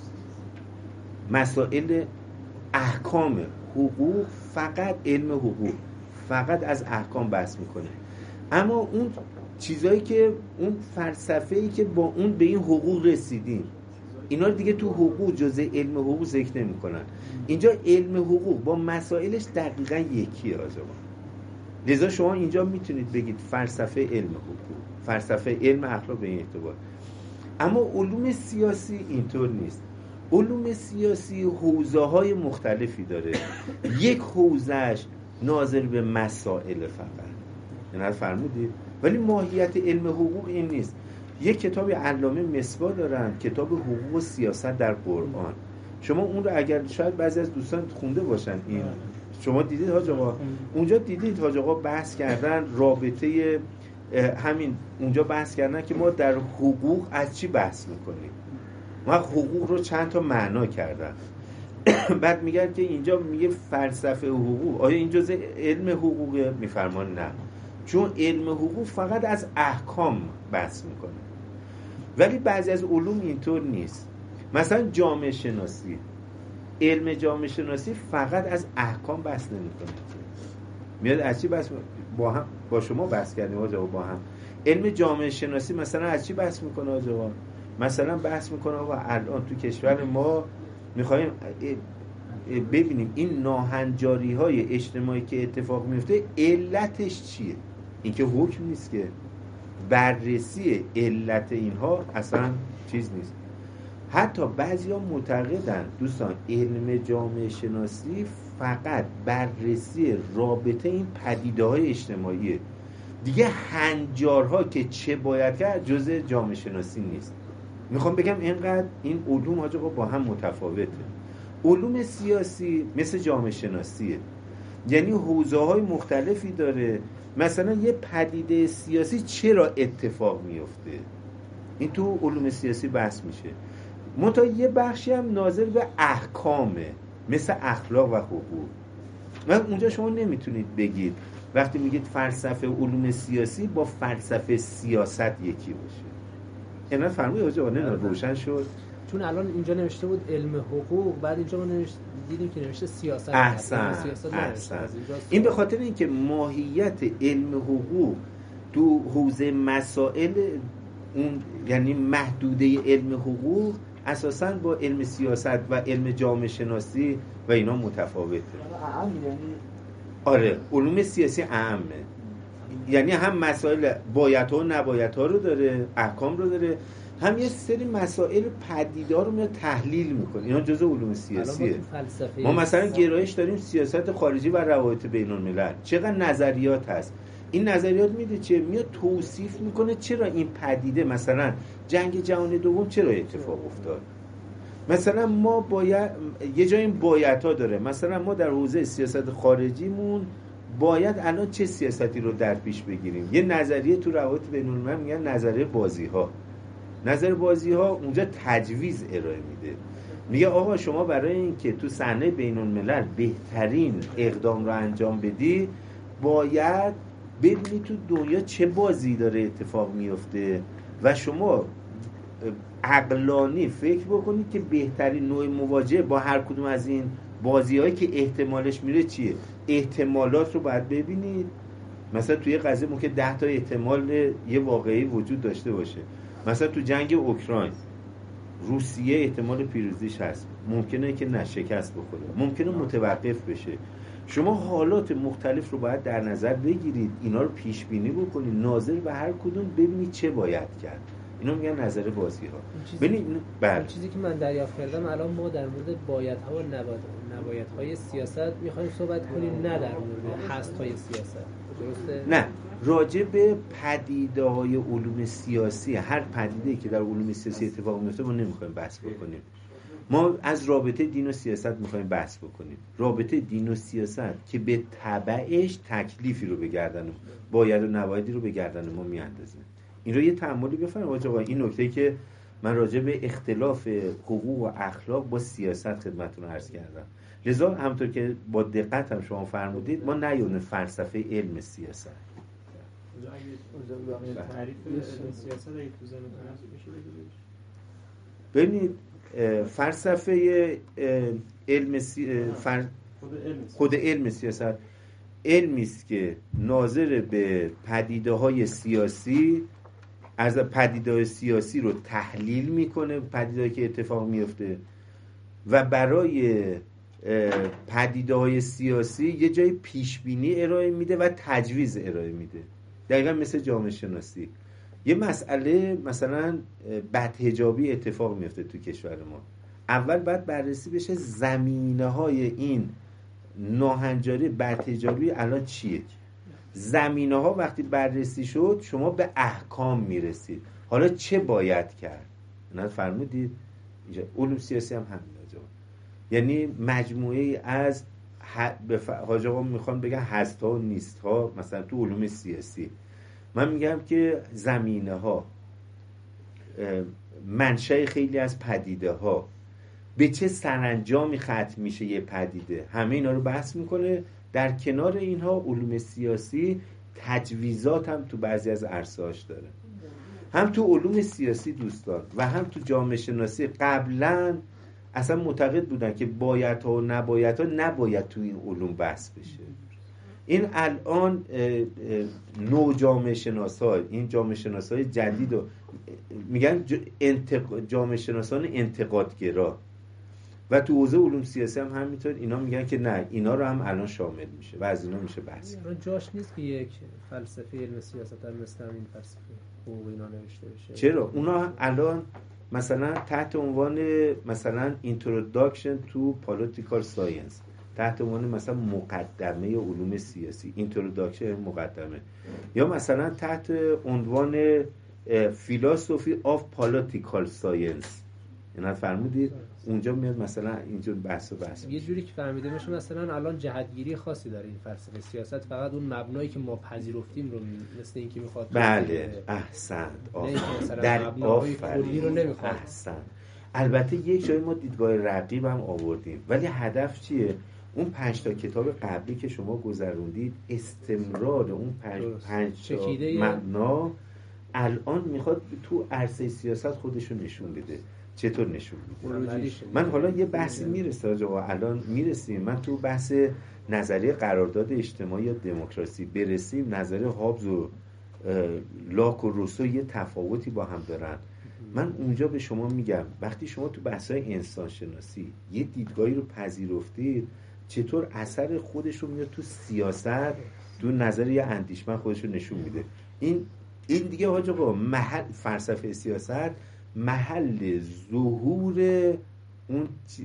S1: مسائل احکام حقوق، فقط علم حقوق فقط از احکام بحث میکنه. اما اون چیزایی که اون فلسفه‌ای که با اون به این حقوق رسیدیم اینا دیگه تو حقوق جزء علم حقوق ذکر نمی‌کنن. اینجا علم حقوق با مسائلش دقیقاً یکیه آقا. لذا شما اینجا میتونید بگید فلسفه علم حقوق، فلسفه علم اخلاق به این اعتبار. اما علوم سیاسی اینطور نیست. علوم سیاسی حوزه‌های مختلفی داره. یک حوزهش ناظر به مسائل فقط، یعنی فرمودید، ولی ماهیت علم حقوق این نیست. یک کتابی علامه مصباح دارن، کتاب حقوق و سیاست در قرآن. شما اون رو اگر شاید بعضی از دوستان خونده باشن، این شما دیدید حاج آقا اونجا دیدید حاج آقا بحث کردن رابطه همین اونجا بحث کردن که ما در حقوق از چی بحث میکنیم. ما حقوق رو چند تا معنا کردن. بعد میگن که اینجا میگه فلسفه حقوق، آیا این جزء علم حقوقه؟ میفرمان نه، چون علم حقوق فقط از احکام بحث میکنه. ولی بعضی از علوم اینطور نیست. مثلا جامعه شناسی، علم جامعه شناسی فقط از احکام بحث نمیکنه، میاد از چی بحث با هم با شما بحث کردیم آقا با هم علم جامعه شناسی مثلا از چی بحث میکنه آقا؟ مثلا بحث میکنه آقا الان تو کشور ما میخوایم ببینیم این ناهنجاری های اجتماعی که اتفاق میفته علتش چیه. این که حکم نیست، که بررسی علت اینها اصلا چیز نیست. حتی بعضی ها معتقدن دوستان علم جامعه شناسی فقط بررسی رابطه این پدیده های اجتماعیه، دیگه هنجارها که چه باید کرد جزء جامعه شناسی نیست. میخوام بگم اینقدر این علوم آقا با هم متفاوته. علوم سیاسی مثل جامعه شناسیه، یعنی حوزه های مختلفی داره. مثلا یه پدیده سیاسی چرا اتفاق میفته، این تو علوم سیاسی بحث میشه. منتها یه بخشی هم ناظر به احکامه، مثل اخلاق و حقوق. و اونجا شما نمیتونید بگید وقتی میگید فلسفه علوم سیاسی با فلسفه سیاست یکی باشه. اینا فرمودید آقا نه روشن شد.
S3: چون الان اینجا نوشته بود علم حقوق، بعد اینجا ما نوشت دیدیم که نوشته سیاست.
S1: احسن احسن. این به خاطر اینکه ماهیت علم حقوق تو حوزه مسائل اون، یعنی محدوده علم حقوق اساساً با علم سیاست و علم جامعه شناسی و اینا متفاوته. آره علوم سیاسی اهمه، یعنی هم مسائل بایدها و نبایدها رو داره، احکام رو داره، هم یه سری مسائل پدیدار رو میاد تحلیل میکنه. اینا جزء علوم سیاسیه. ما مثلا گرایش داریم سیاست خارجی و روابط بین الملل، چقدر نظریات هست. این نظریات میده چه میاد توصیف میکنه چرا این پدیده، مثلا جنگ جهانی دوم چرا اتفاق افتاد. مثلا ما باید یه جای این بایدها داره، مثلا ما در حوزه سیاست خارجیمون باید الان چه سیاستی رو در پیش بگیریم. یه نظریه تو روابط بین الملل میگن نظریه بازی ها. نظر بازی ها اونجا تجویز ارائه میده، میگه آقا شما برای اینکه تو صحنه بین الملل بهترین اقدام رو انجام بدی باید ببینی تو دنیا چه بازی داره اتفاق میفته و شما عقلانی فکر بکنید که بهترین نوع مواجهه با هر کدوم از این بازی‌هایی که احتمالش میره چیه. احتمالات رو باید ببینید. مثلا توی قضیه ممکن ده تا احتمال یه واقعی وجود داشته باشه. مثلا تو جنگ اوکراین روسیه احتمال پیروزیش هست، ممکنه که نه شکست بخوره، ممکنه متوقف بشه. شما حالات مختلف رو باید در نظر بگیرید، اینا رو پیش بینی بکنید، ناظر به هر کدوم ببینید چه باید کرد. اینا میگن نظر بازی ها. ببینید بله
S3: چیزی که من دریافت کردم الان ما در مورد بایدها و نبایدهای سیاست میخوایم صحبت کنیم، نه در مورد هست‌های سیاست. درسته؟
S1: نه، راجع به پدیده های علوم سیاسی، هر پدیده‌ای که در علوم سیاسی اتفاق میفته ما نمیخوایم بحث بکنیم. ما از رابطه دین و سیاست میخوایم بحث بکنیم. رابطه دین و سیاست که به تبعش تکلیفی رو به گردن باید و نبایدی رو به گردن ما میاندازه. این رو یه تأملی بفرمایید آقا. این نکته که من راجع به اختلاف حقوق و اخلاق با سیاست خدمتتون عرض کردم. لذا همونطور که با دقت هم شما فرمودید ما نیونه فلسفه علم سیاست.
S2: تعریف علم سیاست اگه تو ذهنتون میشه بگید.
S1: ببینید فلسفه علم سی... فر... خود علم سیاست علمی است که ناظر به پدیده‌های سیاسی، از پدیده‌های سیاسی رو تحلیل میکنه، پدیده‌ای که اتفاق میفته و برای پدیده‌های سیاسی یه جای پیشبینی ارائه میده و تجویز ارائه میده. دقیقا مثل جامعه شناسی. یه مسئله مثلا بدحجابی اتفاق میفته تو کشور ما، اول باید بررسی بشه زمینه های این ناهنجاری بدحجابی الان چیه. زمینه ها وقتی بررسی شد شما به احکام میرسید، حالا چه باید کرد. نه فرمودید اینجا علوم سیاسی هم همین جا، یعنی مجموعه از حاج آقا میخوان بگن هست ها و نیست ها. مثلا تو علوم سیاسی من میگم که زمینه ها، منشأ خیلی از پدیده ها، به چه سرانجامی ختم میشه یه پدیده، همه اینا رو بحث میکنه. در کنار اینها علوم سیاسی تجویزات هم تو بعضی از عرصه‌هاش داره. هم تو علوم سیاسی دوستان و هم تو جامعه شناسی قبلا اصلا معتقد بودن که بایدها و نبایدها نباید تو این علوم بحث بشه. این الان نو جامعه شناسا، این جامعه شناسای جدید رو میگن انتق... جامعه شناسان انتقادگرا و تو حوزه علوم سیاسی هم همینطور، اینا میگن که نه اینا رو هم الان شامل میشه و از اینا میشه بحث.
S3: اینا جاش نیست که یک فلسفه علم سیاست هم مثل همین فلسفه حقوق اینا نوشته بشه.
S1: چرا؟ اونا الان مثلا تحت عنوان مثلا Introduction to Political Science، تحت عنوان مثلا مقدمه علوم سیاسی، Introduction مقدمه، یا مثلا تحت عنوان Philosophy of Political Science، اینا فرمودید اونجا میاد مثلا اینجور بحث و بحث
S3: یه جوری که فهمیده میشه مثلا الان جهتگیری خاصی داره این فلسفه سیاست، فقط اون مبنایی که ما پذیرفتیم رو مثل اینکه میخواد
S1: بله احسنت
S3: در مبنای کلی رو نمیخواد.
S1: احسنت. البته یک جای ما دیدگاه رقیب هم آوردیم، ولی هدف چیه؟ اون پنج تا کتاب قبلی که شما گذروندید استمرار اون پنج, پنج تا مبنا الان میخواد تو عرصه سیاست خودشو نشون بده. چطور نشون میده؟ من حالا یه بحثی میرسه آجا، الان میرسیم، من تو بحث نظریه قرارداد اجتماعی یا دموکراسی برسیم، نظریه هابز و لاک و روسو یه تفاوتی با هم دارن. من اونجا به شما میگم وقتی شما تو بحث‌های انسان شناسی یه دیدگاهی رو پذیرفتید، چطور اثر خودش رو میاد تو سیاست، تو نظریه اندیشمند خودش رو نشون میده. این این دیگه آقا محل فلسفه سیاست محل ظهور اون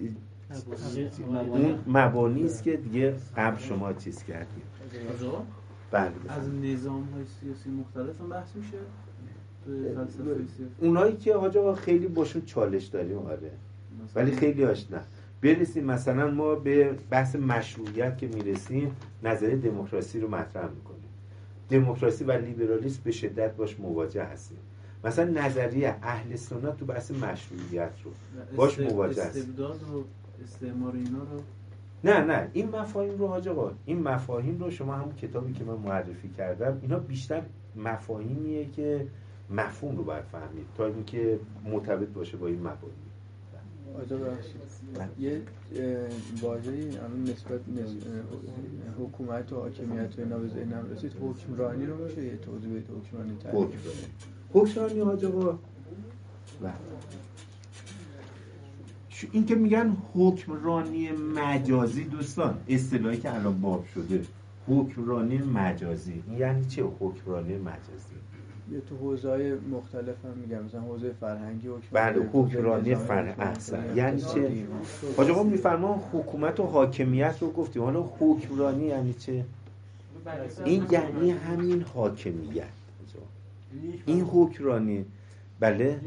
S1: اون مبانی است که دیگه قبل شما چیز کردید.
S6: بله از نظام‌های سیاسی مختلف هم بحث میشه تو فلسفه سیاسی.
S1: اونایی که آقا خیلی باشون چالش داریم آره، ولی خیلی هاش نه. برسیم مثلا ما به بحث مشروعیت که میرسیم، نظریه دموکراسی رو مطرح میکنیم. دموکراسی و لیبرالیسم به شدت باش مواجه هستیم. مثلا نظریه اهل سنت تو بحث مشروعیت رو باش مواجه است.
S6: استبداد و استعمار اینا رو
S1: نه نه این مفاهیم رو حاج آقا، این مفاهیم رو شما همون کتابی که من معرفی کردم، اینا بیشتر مفاهیمیه که مفهوم رو باید فهمید تا اینکه مرتبط باشه با این مبانی.
S8: آجا یه واژه‌ای الان نسبت حکومت و حاکمیت و اینا به ذهنم رسید، حکمرانی رو میشه یه توضیح بدید؟ حکمرانی تعریف
S1: حکمرانی حاج آقا این که میگن حکمرانی مجازی، دوستان اصطلاحی که الان باب شده حکمرانی مجازی، یعنی چه حکمرانی مجازی؟
S8: یه تو حوزه‌های مختلف هم میگم، مثلا حوزه فرهنگی حکمرانی.
S1: بله حکمرانی فرهنگی احسن. یعنی چه؟ حاج آقا میفرمان حکومت و حاکمیت رو گفتیم، حالا حکمرانی یعنی چه؟ این یعنی همین حاکمیت، این حکمرانی. بله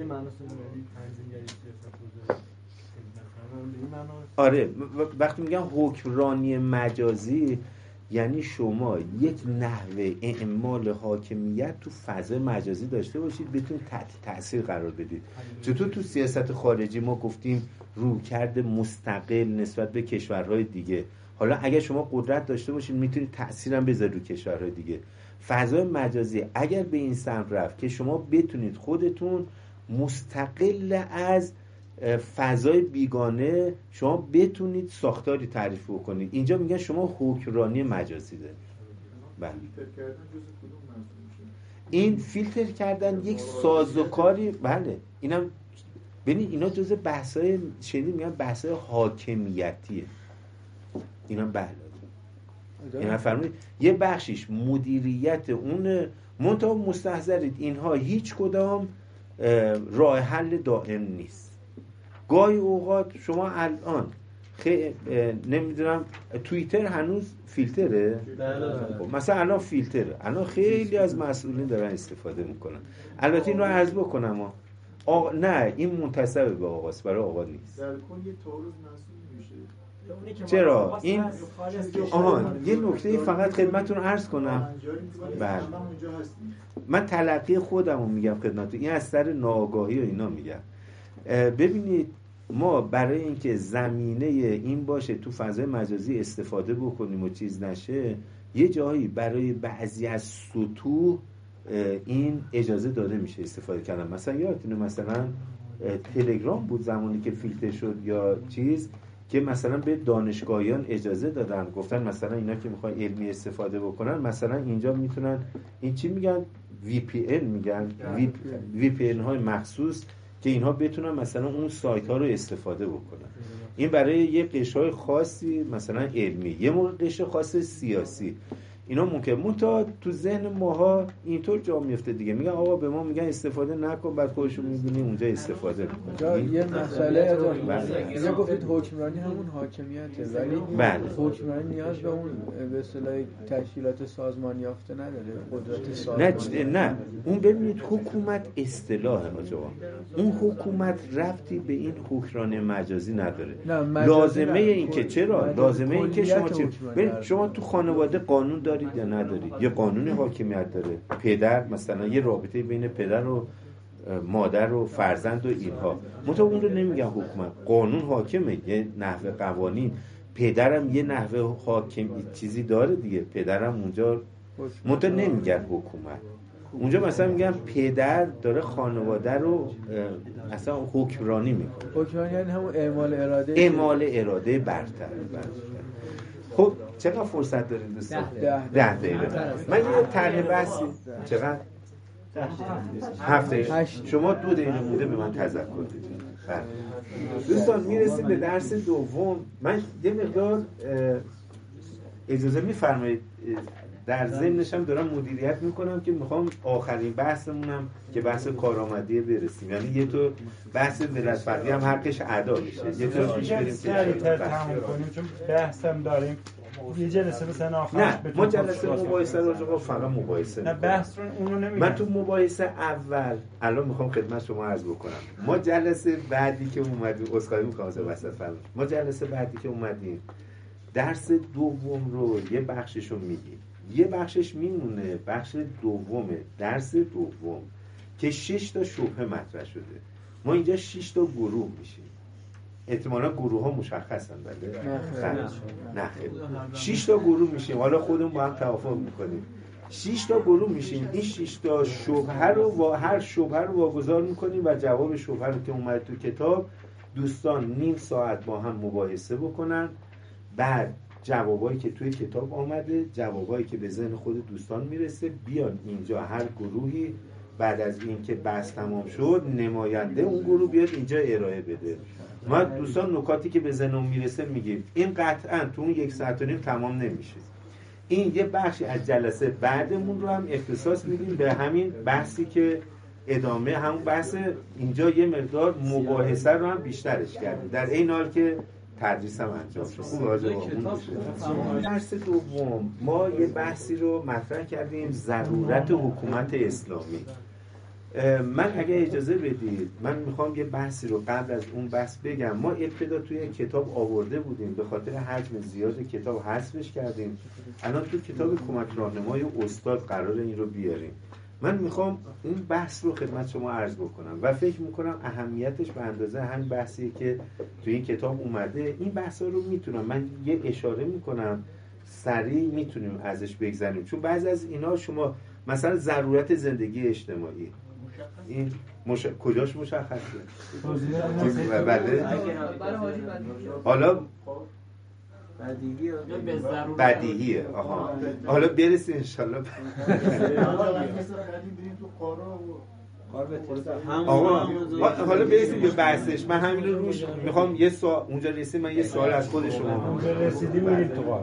S1: آره وقتی میگن حکمرانی مجازی یعنی شما یک نحوه اعمال حاکمیت تو فضای مجازی داشته باشید، بتونید تحت تأثیر قرار بدید. چطور تو سیاست خارجی ما گفتیم رویکرد مستقل نسبت به کشورهای دیگه، حالا اگر شما قدرت داشته باشید میتونید تأثیر هم بذارید رو کشورهای دیگه. فضای مجازی اگر به این سمت رفت که شما بتونید خودتون مستقل از فضای بیگانه شما بتونید ساختاری تعریف کنید، اینجا میگن شما حکمرانی مجازی دارید. بله این فیلتر کردن یک سازوکاری، بله اینم ببین اینا جزء بحث‌های شنیدید میگن بحث‌های حاکمیتیه، اینا بله اینا فرمودید یه بخشیش مدیریت اون منتها مستحضرید اینها هیچ کدام راه حل دائم نیست. گاهی اوقات شما الان خیلی نمیدونم توییتر هنوز فیلتره؟ مثلا الان فیلتره، الان خیلی از مسئولین دارن استفاده میکنن. البته این رو عرض بکنم آقا نه این منتسب به آقاست، برای آقا نیست.
S10: در کل یه تعارض محسوب میشه.
S1: چرا؟ این آهان یه نکته فقط خدمتتون عرض کنم. بله من تلقی خودم رو میگم خدمتتون، این از سر ناآگاهی و اینا میگم. ببینید ما برای اینکه زمینه این باشه تو فضای مجازی استفاده بکنیم و چیز نشه، یه جایی برای بعضی از سطوح این اجازه داده میشه استفاده کردن. مثلا یادتونه مثلا تلگرام بود زمانی که فیلتر شد یا چیز، که مثلا به دانشگاهیان اجازه دادن، گفتن مثلا اینا که میخوان علمی استفاده بکنن مثلا اینجا میتونن این چی میگن وی پی ان میگن وی پی ان های مخصوص که اینها بتونن مثلا اون سایت ها رو استفاده بکنن. این برای یه قشرهای خاصی مثلا علمی، یه مورد قشر خاص سیاسی، اینا ممکن منتها تو ذهن ماها اینطور جا میفته دیگه، میگن آقا به ما میگن استفاده نکن، بعد خودشون میبینی اونجا استفاده میکنن.
S8: یه مسئله اینجا گفتید حکمرانی همون حاکمیته، ولی
S1: بله.
S8: حکمرانی نیاز به اون به اصطلاح تشکیلات سازمان یافته نداره، قدرت سازمانی
S1: نه نه اون ببینید حکومت اصطلاحه آقا، اون حکومت ربطی به این حکمرانی مجازی نداره. لازمه این که چرا لازمه این که شما چه ببین شما تو خانواده قانون دارید یا ندارید، یه قانون حاکمیت داره، پدر مثلا یه رابطه بین پدر و مادر و فرزند و اینها، منتها اون رو نمیگن حکومت، قانون حاکمه، یه نحوه قوانین، پدرم یه نحوه حاکم چیزی داره دیگه، پدرم اونجا منتها نمیگن حکومت، اونجا مثلا میگن پدر داره خانواده رو اصلا حکمرانی میکنه.
S8: حکمرانی یعنی همون اعمال اراده
S1: اعمال اراده برتر. خب چقدر فرصت داریم دوستان؟ ده دقیقه. من یه طرح بحثی چقدر؟ هفت دقیقه. شما دو دقیقه مونده به من تذکر بدید. دوستان میرسیم به درس دوم. من یه مقدار اجازه میفرمایید در ضمنش هم دارم مدیریت میکنم که میخوام آخرین بحثمونم که بحث کارآمدی برسیم، یعنی یه تو بحث ملت فقیه هم حقش ادا بشه، یه تو پیش بریم که
S5: سریع‌تر تموم کنیم چون بحثم داریم. یه جلسه مثلا آخرش
S1: نه ما جلسه مباحثه رو آقا فقط مباحثه
S5: نه بحث رو اونو نمیگم.
S1: من تو مباحثه اول الان میخوام خدمت شما عرض بکنم، ما جلسه بعدی که اومدیم اسخای میکنم وسط فرمایید، ما جلسه بعدی که اومدیم درس دوم رو یه بخشش رو میگیم، یه بخشش میمونه بخش دومه درس دوم که شش تا شبهه مطرح شده. ما اینجا شش تا گروه میشیم، احتمالا گروه ها مشخصن بله؟ نه خیلی شش تا گروه میشیم، حالا خودمون با هم توافق میکنیم شش تا گروه میشیم. این شش تا شبهه رو و هر شبهه رو واگذار میکنیم و جواب شبهه رو که اومد تو کتاب دوستان نیم ساعت با هم مباحثه بکنن، بعد جوابایی که توی کتاب آمده، جوابایی که به ذهن خود دوستان میرسه بیان اینجا، هر گروهی بعد از این که بحث تمام شد نماینده اون گروه بیاد اینجا ارائه بده. ما دوستان نکاتی که به ذهنم میرسه میگیم، این قطعا تو اون یک ساعت و نیم تمام نمیشه، این یه بخشی از جلسه بعدمون رو هم اختصاص میدیم به همین بحثی که ادامه همون بحث اینجا یه مقدار مباحثه رو هم بیشترش کردیم در این حال که تدریس هم انجام شد. خوب راجع به اون درس دوم ما یه بحثی رو مطرح کردیم، ضرورت حکومت اسلامی. من اگه اجازه بدید من میخوام یه بحثی رو قبل از اون بحث بگم. ما ابتدا توی کتاب آورده بودیم، به خاطر حجم زیاد کتاب حذفش کردیم، الان تو کتاب کمک راهنمای استاد قرار این رو بیاریم. من میخوام این بحث رو خدمت شما عرض بکنم و فکر میکنم اهمیتش به اندازه همین بحثی که توی این کتاب اومده. این بحثا رو میتونم من یه اشاره میکنم سریع میتونیم ازش بگذریم، چون بعضی از اینا شما مثلا ضرورت زندگی اجتماعی این مش... کجاش مشخصه؟ بله حالا
S6: بدیهیه
S1: بدیهیه آها حالا برسیم انشالله. آقا حالا برسیم به بحثش، من همین رو روش میخوام یه سوال اونجا رسیم، من یه سوال از خود شما
S5: اونجا رسیدیم میریم تو قار.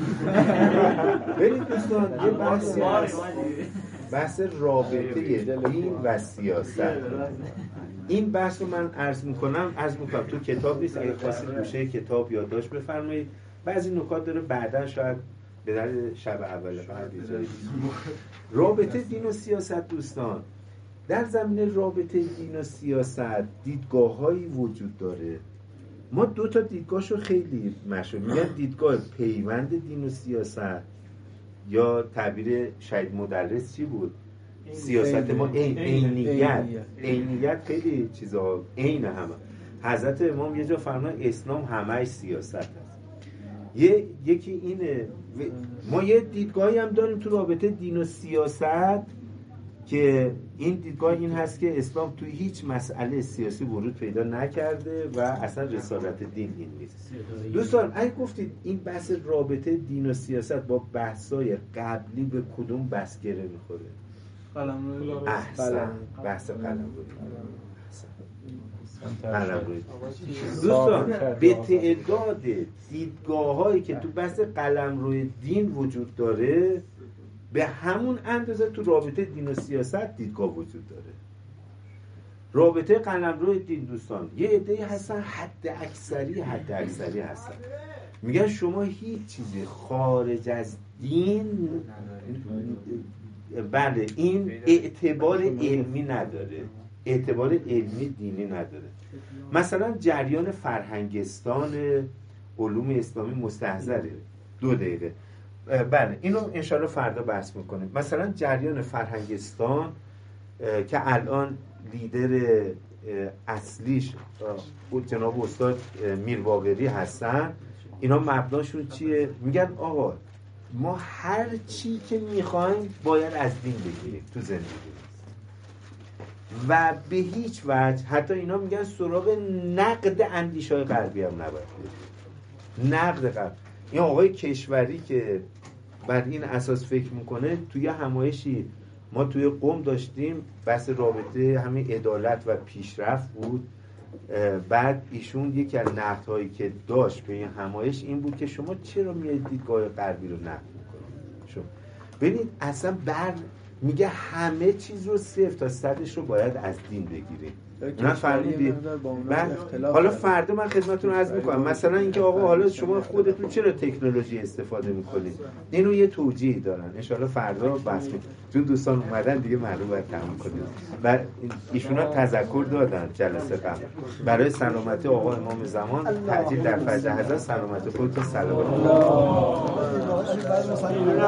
S1: برید دوستان یه بحثی بحث رابطه دین و سیاست. این بحث رو من عرض میکنم عرض میکنم تو کتاب نیست، اگه خواستید گوشه کتاب یادداشت بفرمایید، بعضی نکات داره بعدا شاید به در شب اول بعد جایی. رابطه دین و سیاست دوستان، در زمینه رابطه دین و سیاست دیدگاه‌هایی وجود داره. ما دو تا دیدگاهشو خیلی مشهور میگن، دیدگاه پیوند دین و سیاست یا تعبیر شهید مدرس چی بود؟ سیاست ما عین عینیت عینیت خیلی چیزا عین همه. حضرت امام یه جا فرمان اسلام همه سیاست هست. یه یکی اینه. ما یه دیدگاهی هم داریم تو رابطه دین و سیاست که این دیدگاه این هست که اسلام توی هیچ مسئله سیاسی ورود پیدا نکرده و اصلا رسالت دین این نیست. دوستان اگه گفتید این بحث رابطه دین و سیاست با بحث‌های قبلی به کدوم بحث گره میخوره؟
S6: قلمروی.
S1: احسن، بحث قلمروی. قلمروی. دوستان به تعداد دیدگاه‌هایی که تو بحث قلمروی دین وجود داره به همون اندازه تو رابطه دین و سیاست دیدگاه وجود داره. رابطه قلمرو دین دوستان یه عده‌ای هستن حد اکثری حد اکثری هستن میگن شما هیچ چیزی خارج از دین بله این اعتبار علمی نداره، اعتبار علمی دینی نداره. مثلا جریان فرهنگستان علوم اسلامی مستحضره دو دقیقه بله اینو انشالله فردا بحث میکنیم. مثلا جریان فرهنگستان که الان لیدر اصلیش جناب استاد میرباقری هستن، اینا مبناشون چیه؟ میگن آقا ما هر چی که میخوایم باید از دین بگیریم تو زندگی و به هیچ وجه، حتی اینا میگن سراغ نقد اندیشه‌های غربی هم نباید بریم. نقد غرب. این آقای کشوری که بر این اساس فکر میکنه توی همایشی ما توی قم داشتیم بحث رابطه همین عدالت و پیشرفت بود، بعد ایشون یکی از نقدهایی که داشت به این همایش این بود که شما چرا میایید دیدگاه غربی رو نقد میکنید؟ شما ببینید اصلا بر میگه همه چیز رو صفر تا صدش رو باید از دین بگیریم. نه فهمیدید؟ من حالا فردا من خدمتتون عرض میکنم مثلا اینکه آقا حالا شما خودتون چرا تکنولوژی استفاده میکنید؟ اینو یه توجیه دارن. ان شاءالله فردا بحث می‌کنیم. چون دوستان اومدن دیگه معلوم باید تموم کنیم. و ایشون تذکر دادن جلسه قبل برای سلامتی آقا امام زمان تعجیل در فجر حضرت سلامتی خودتون سلام.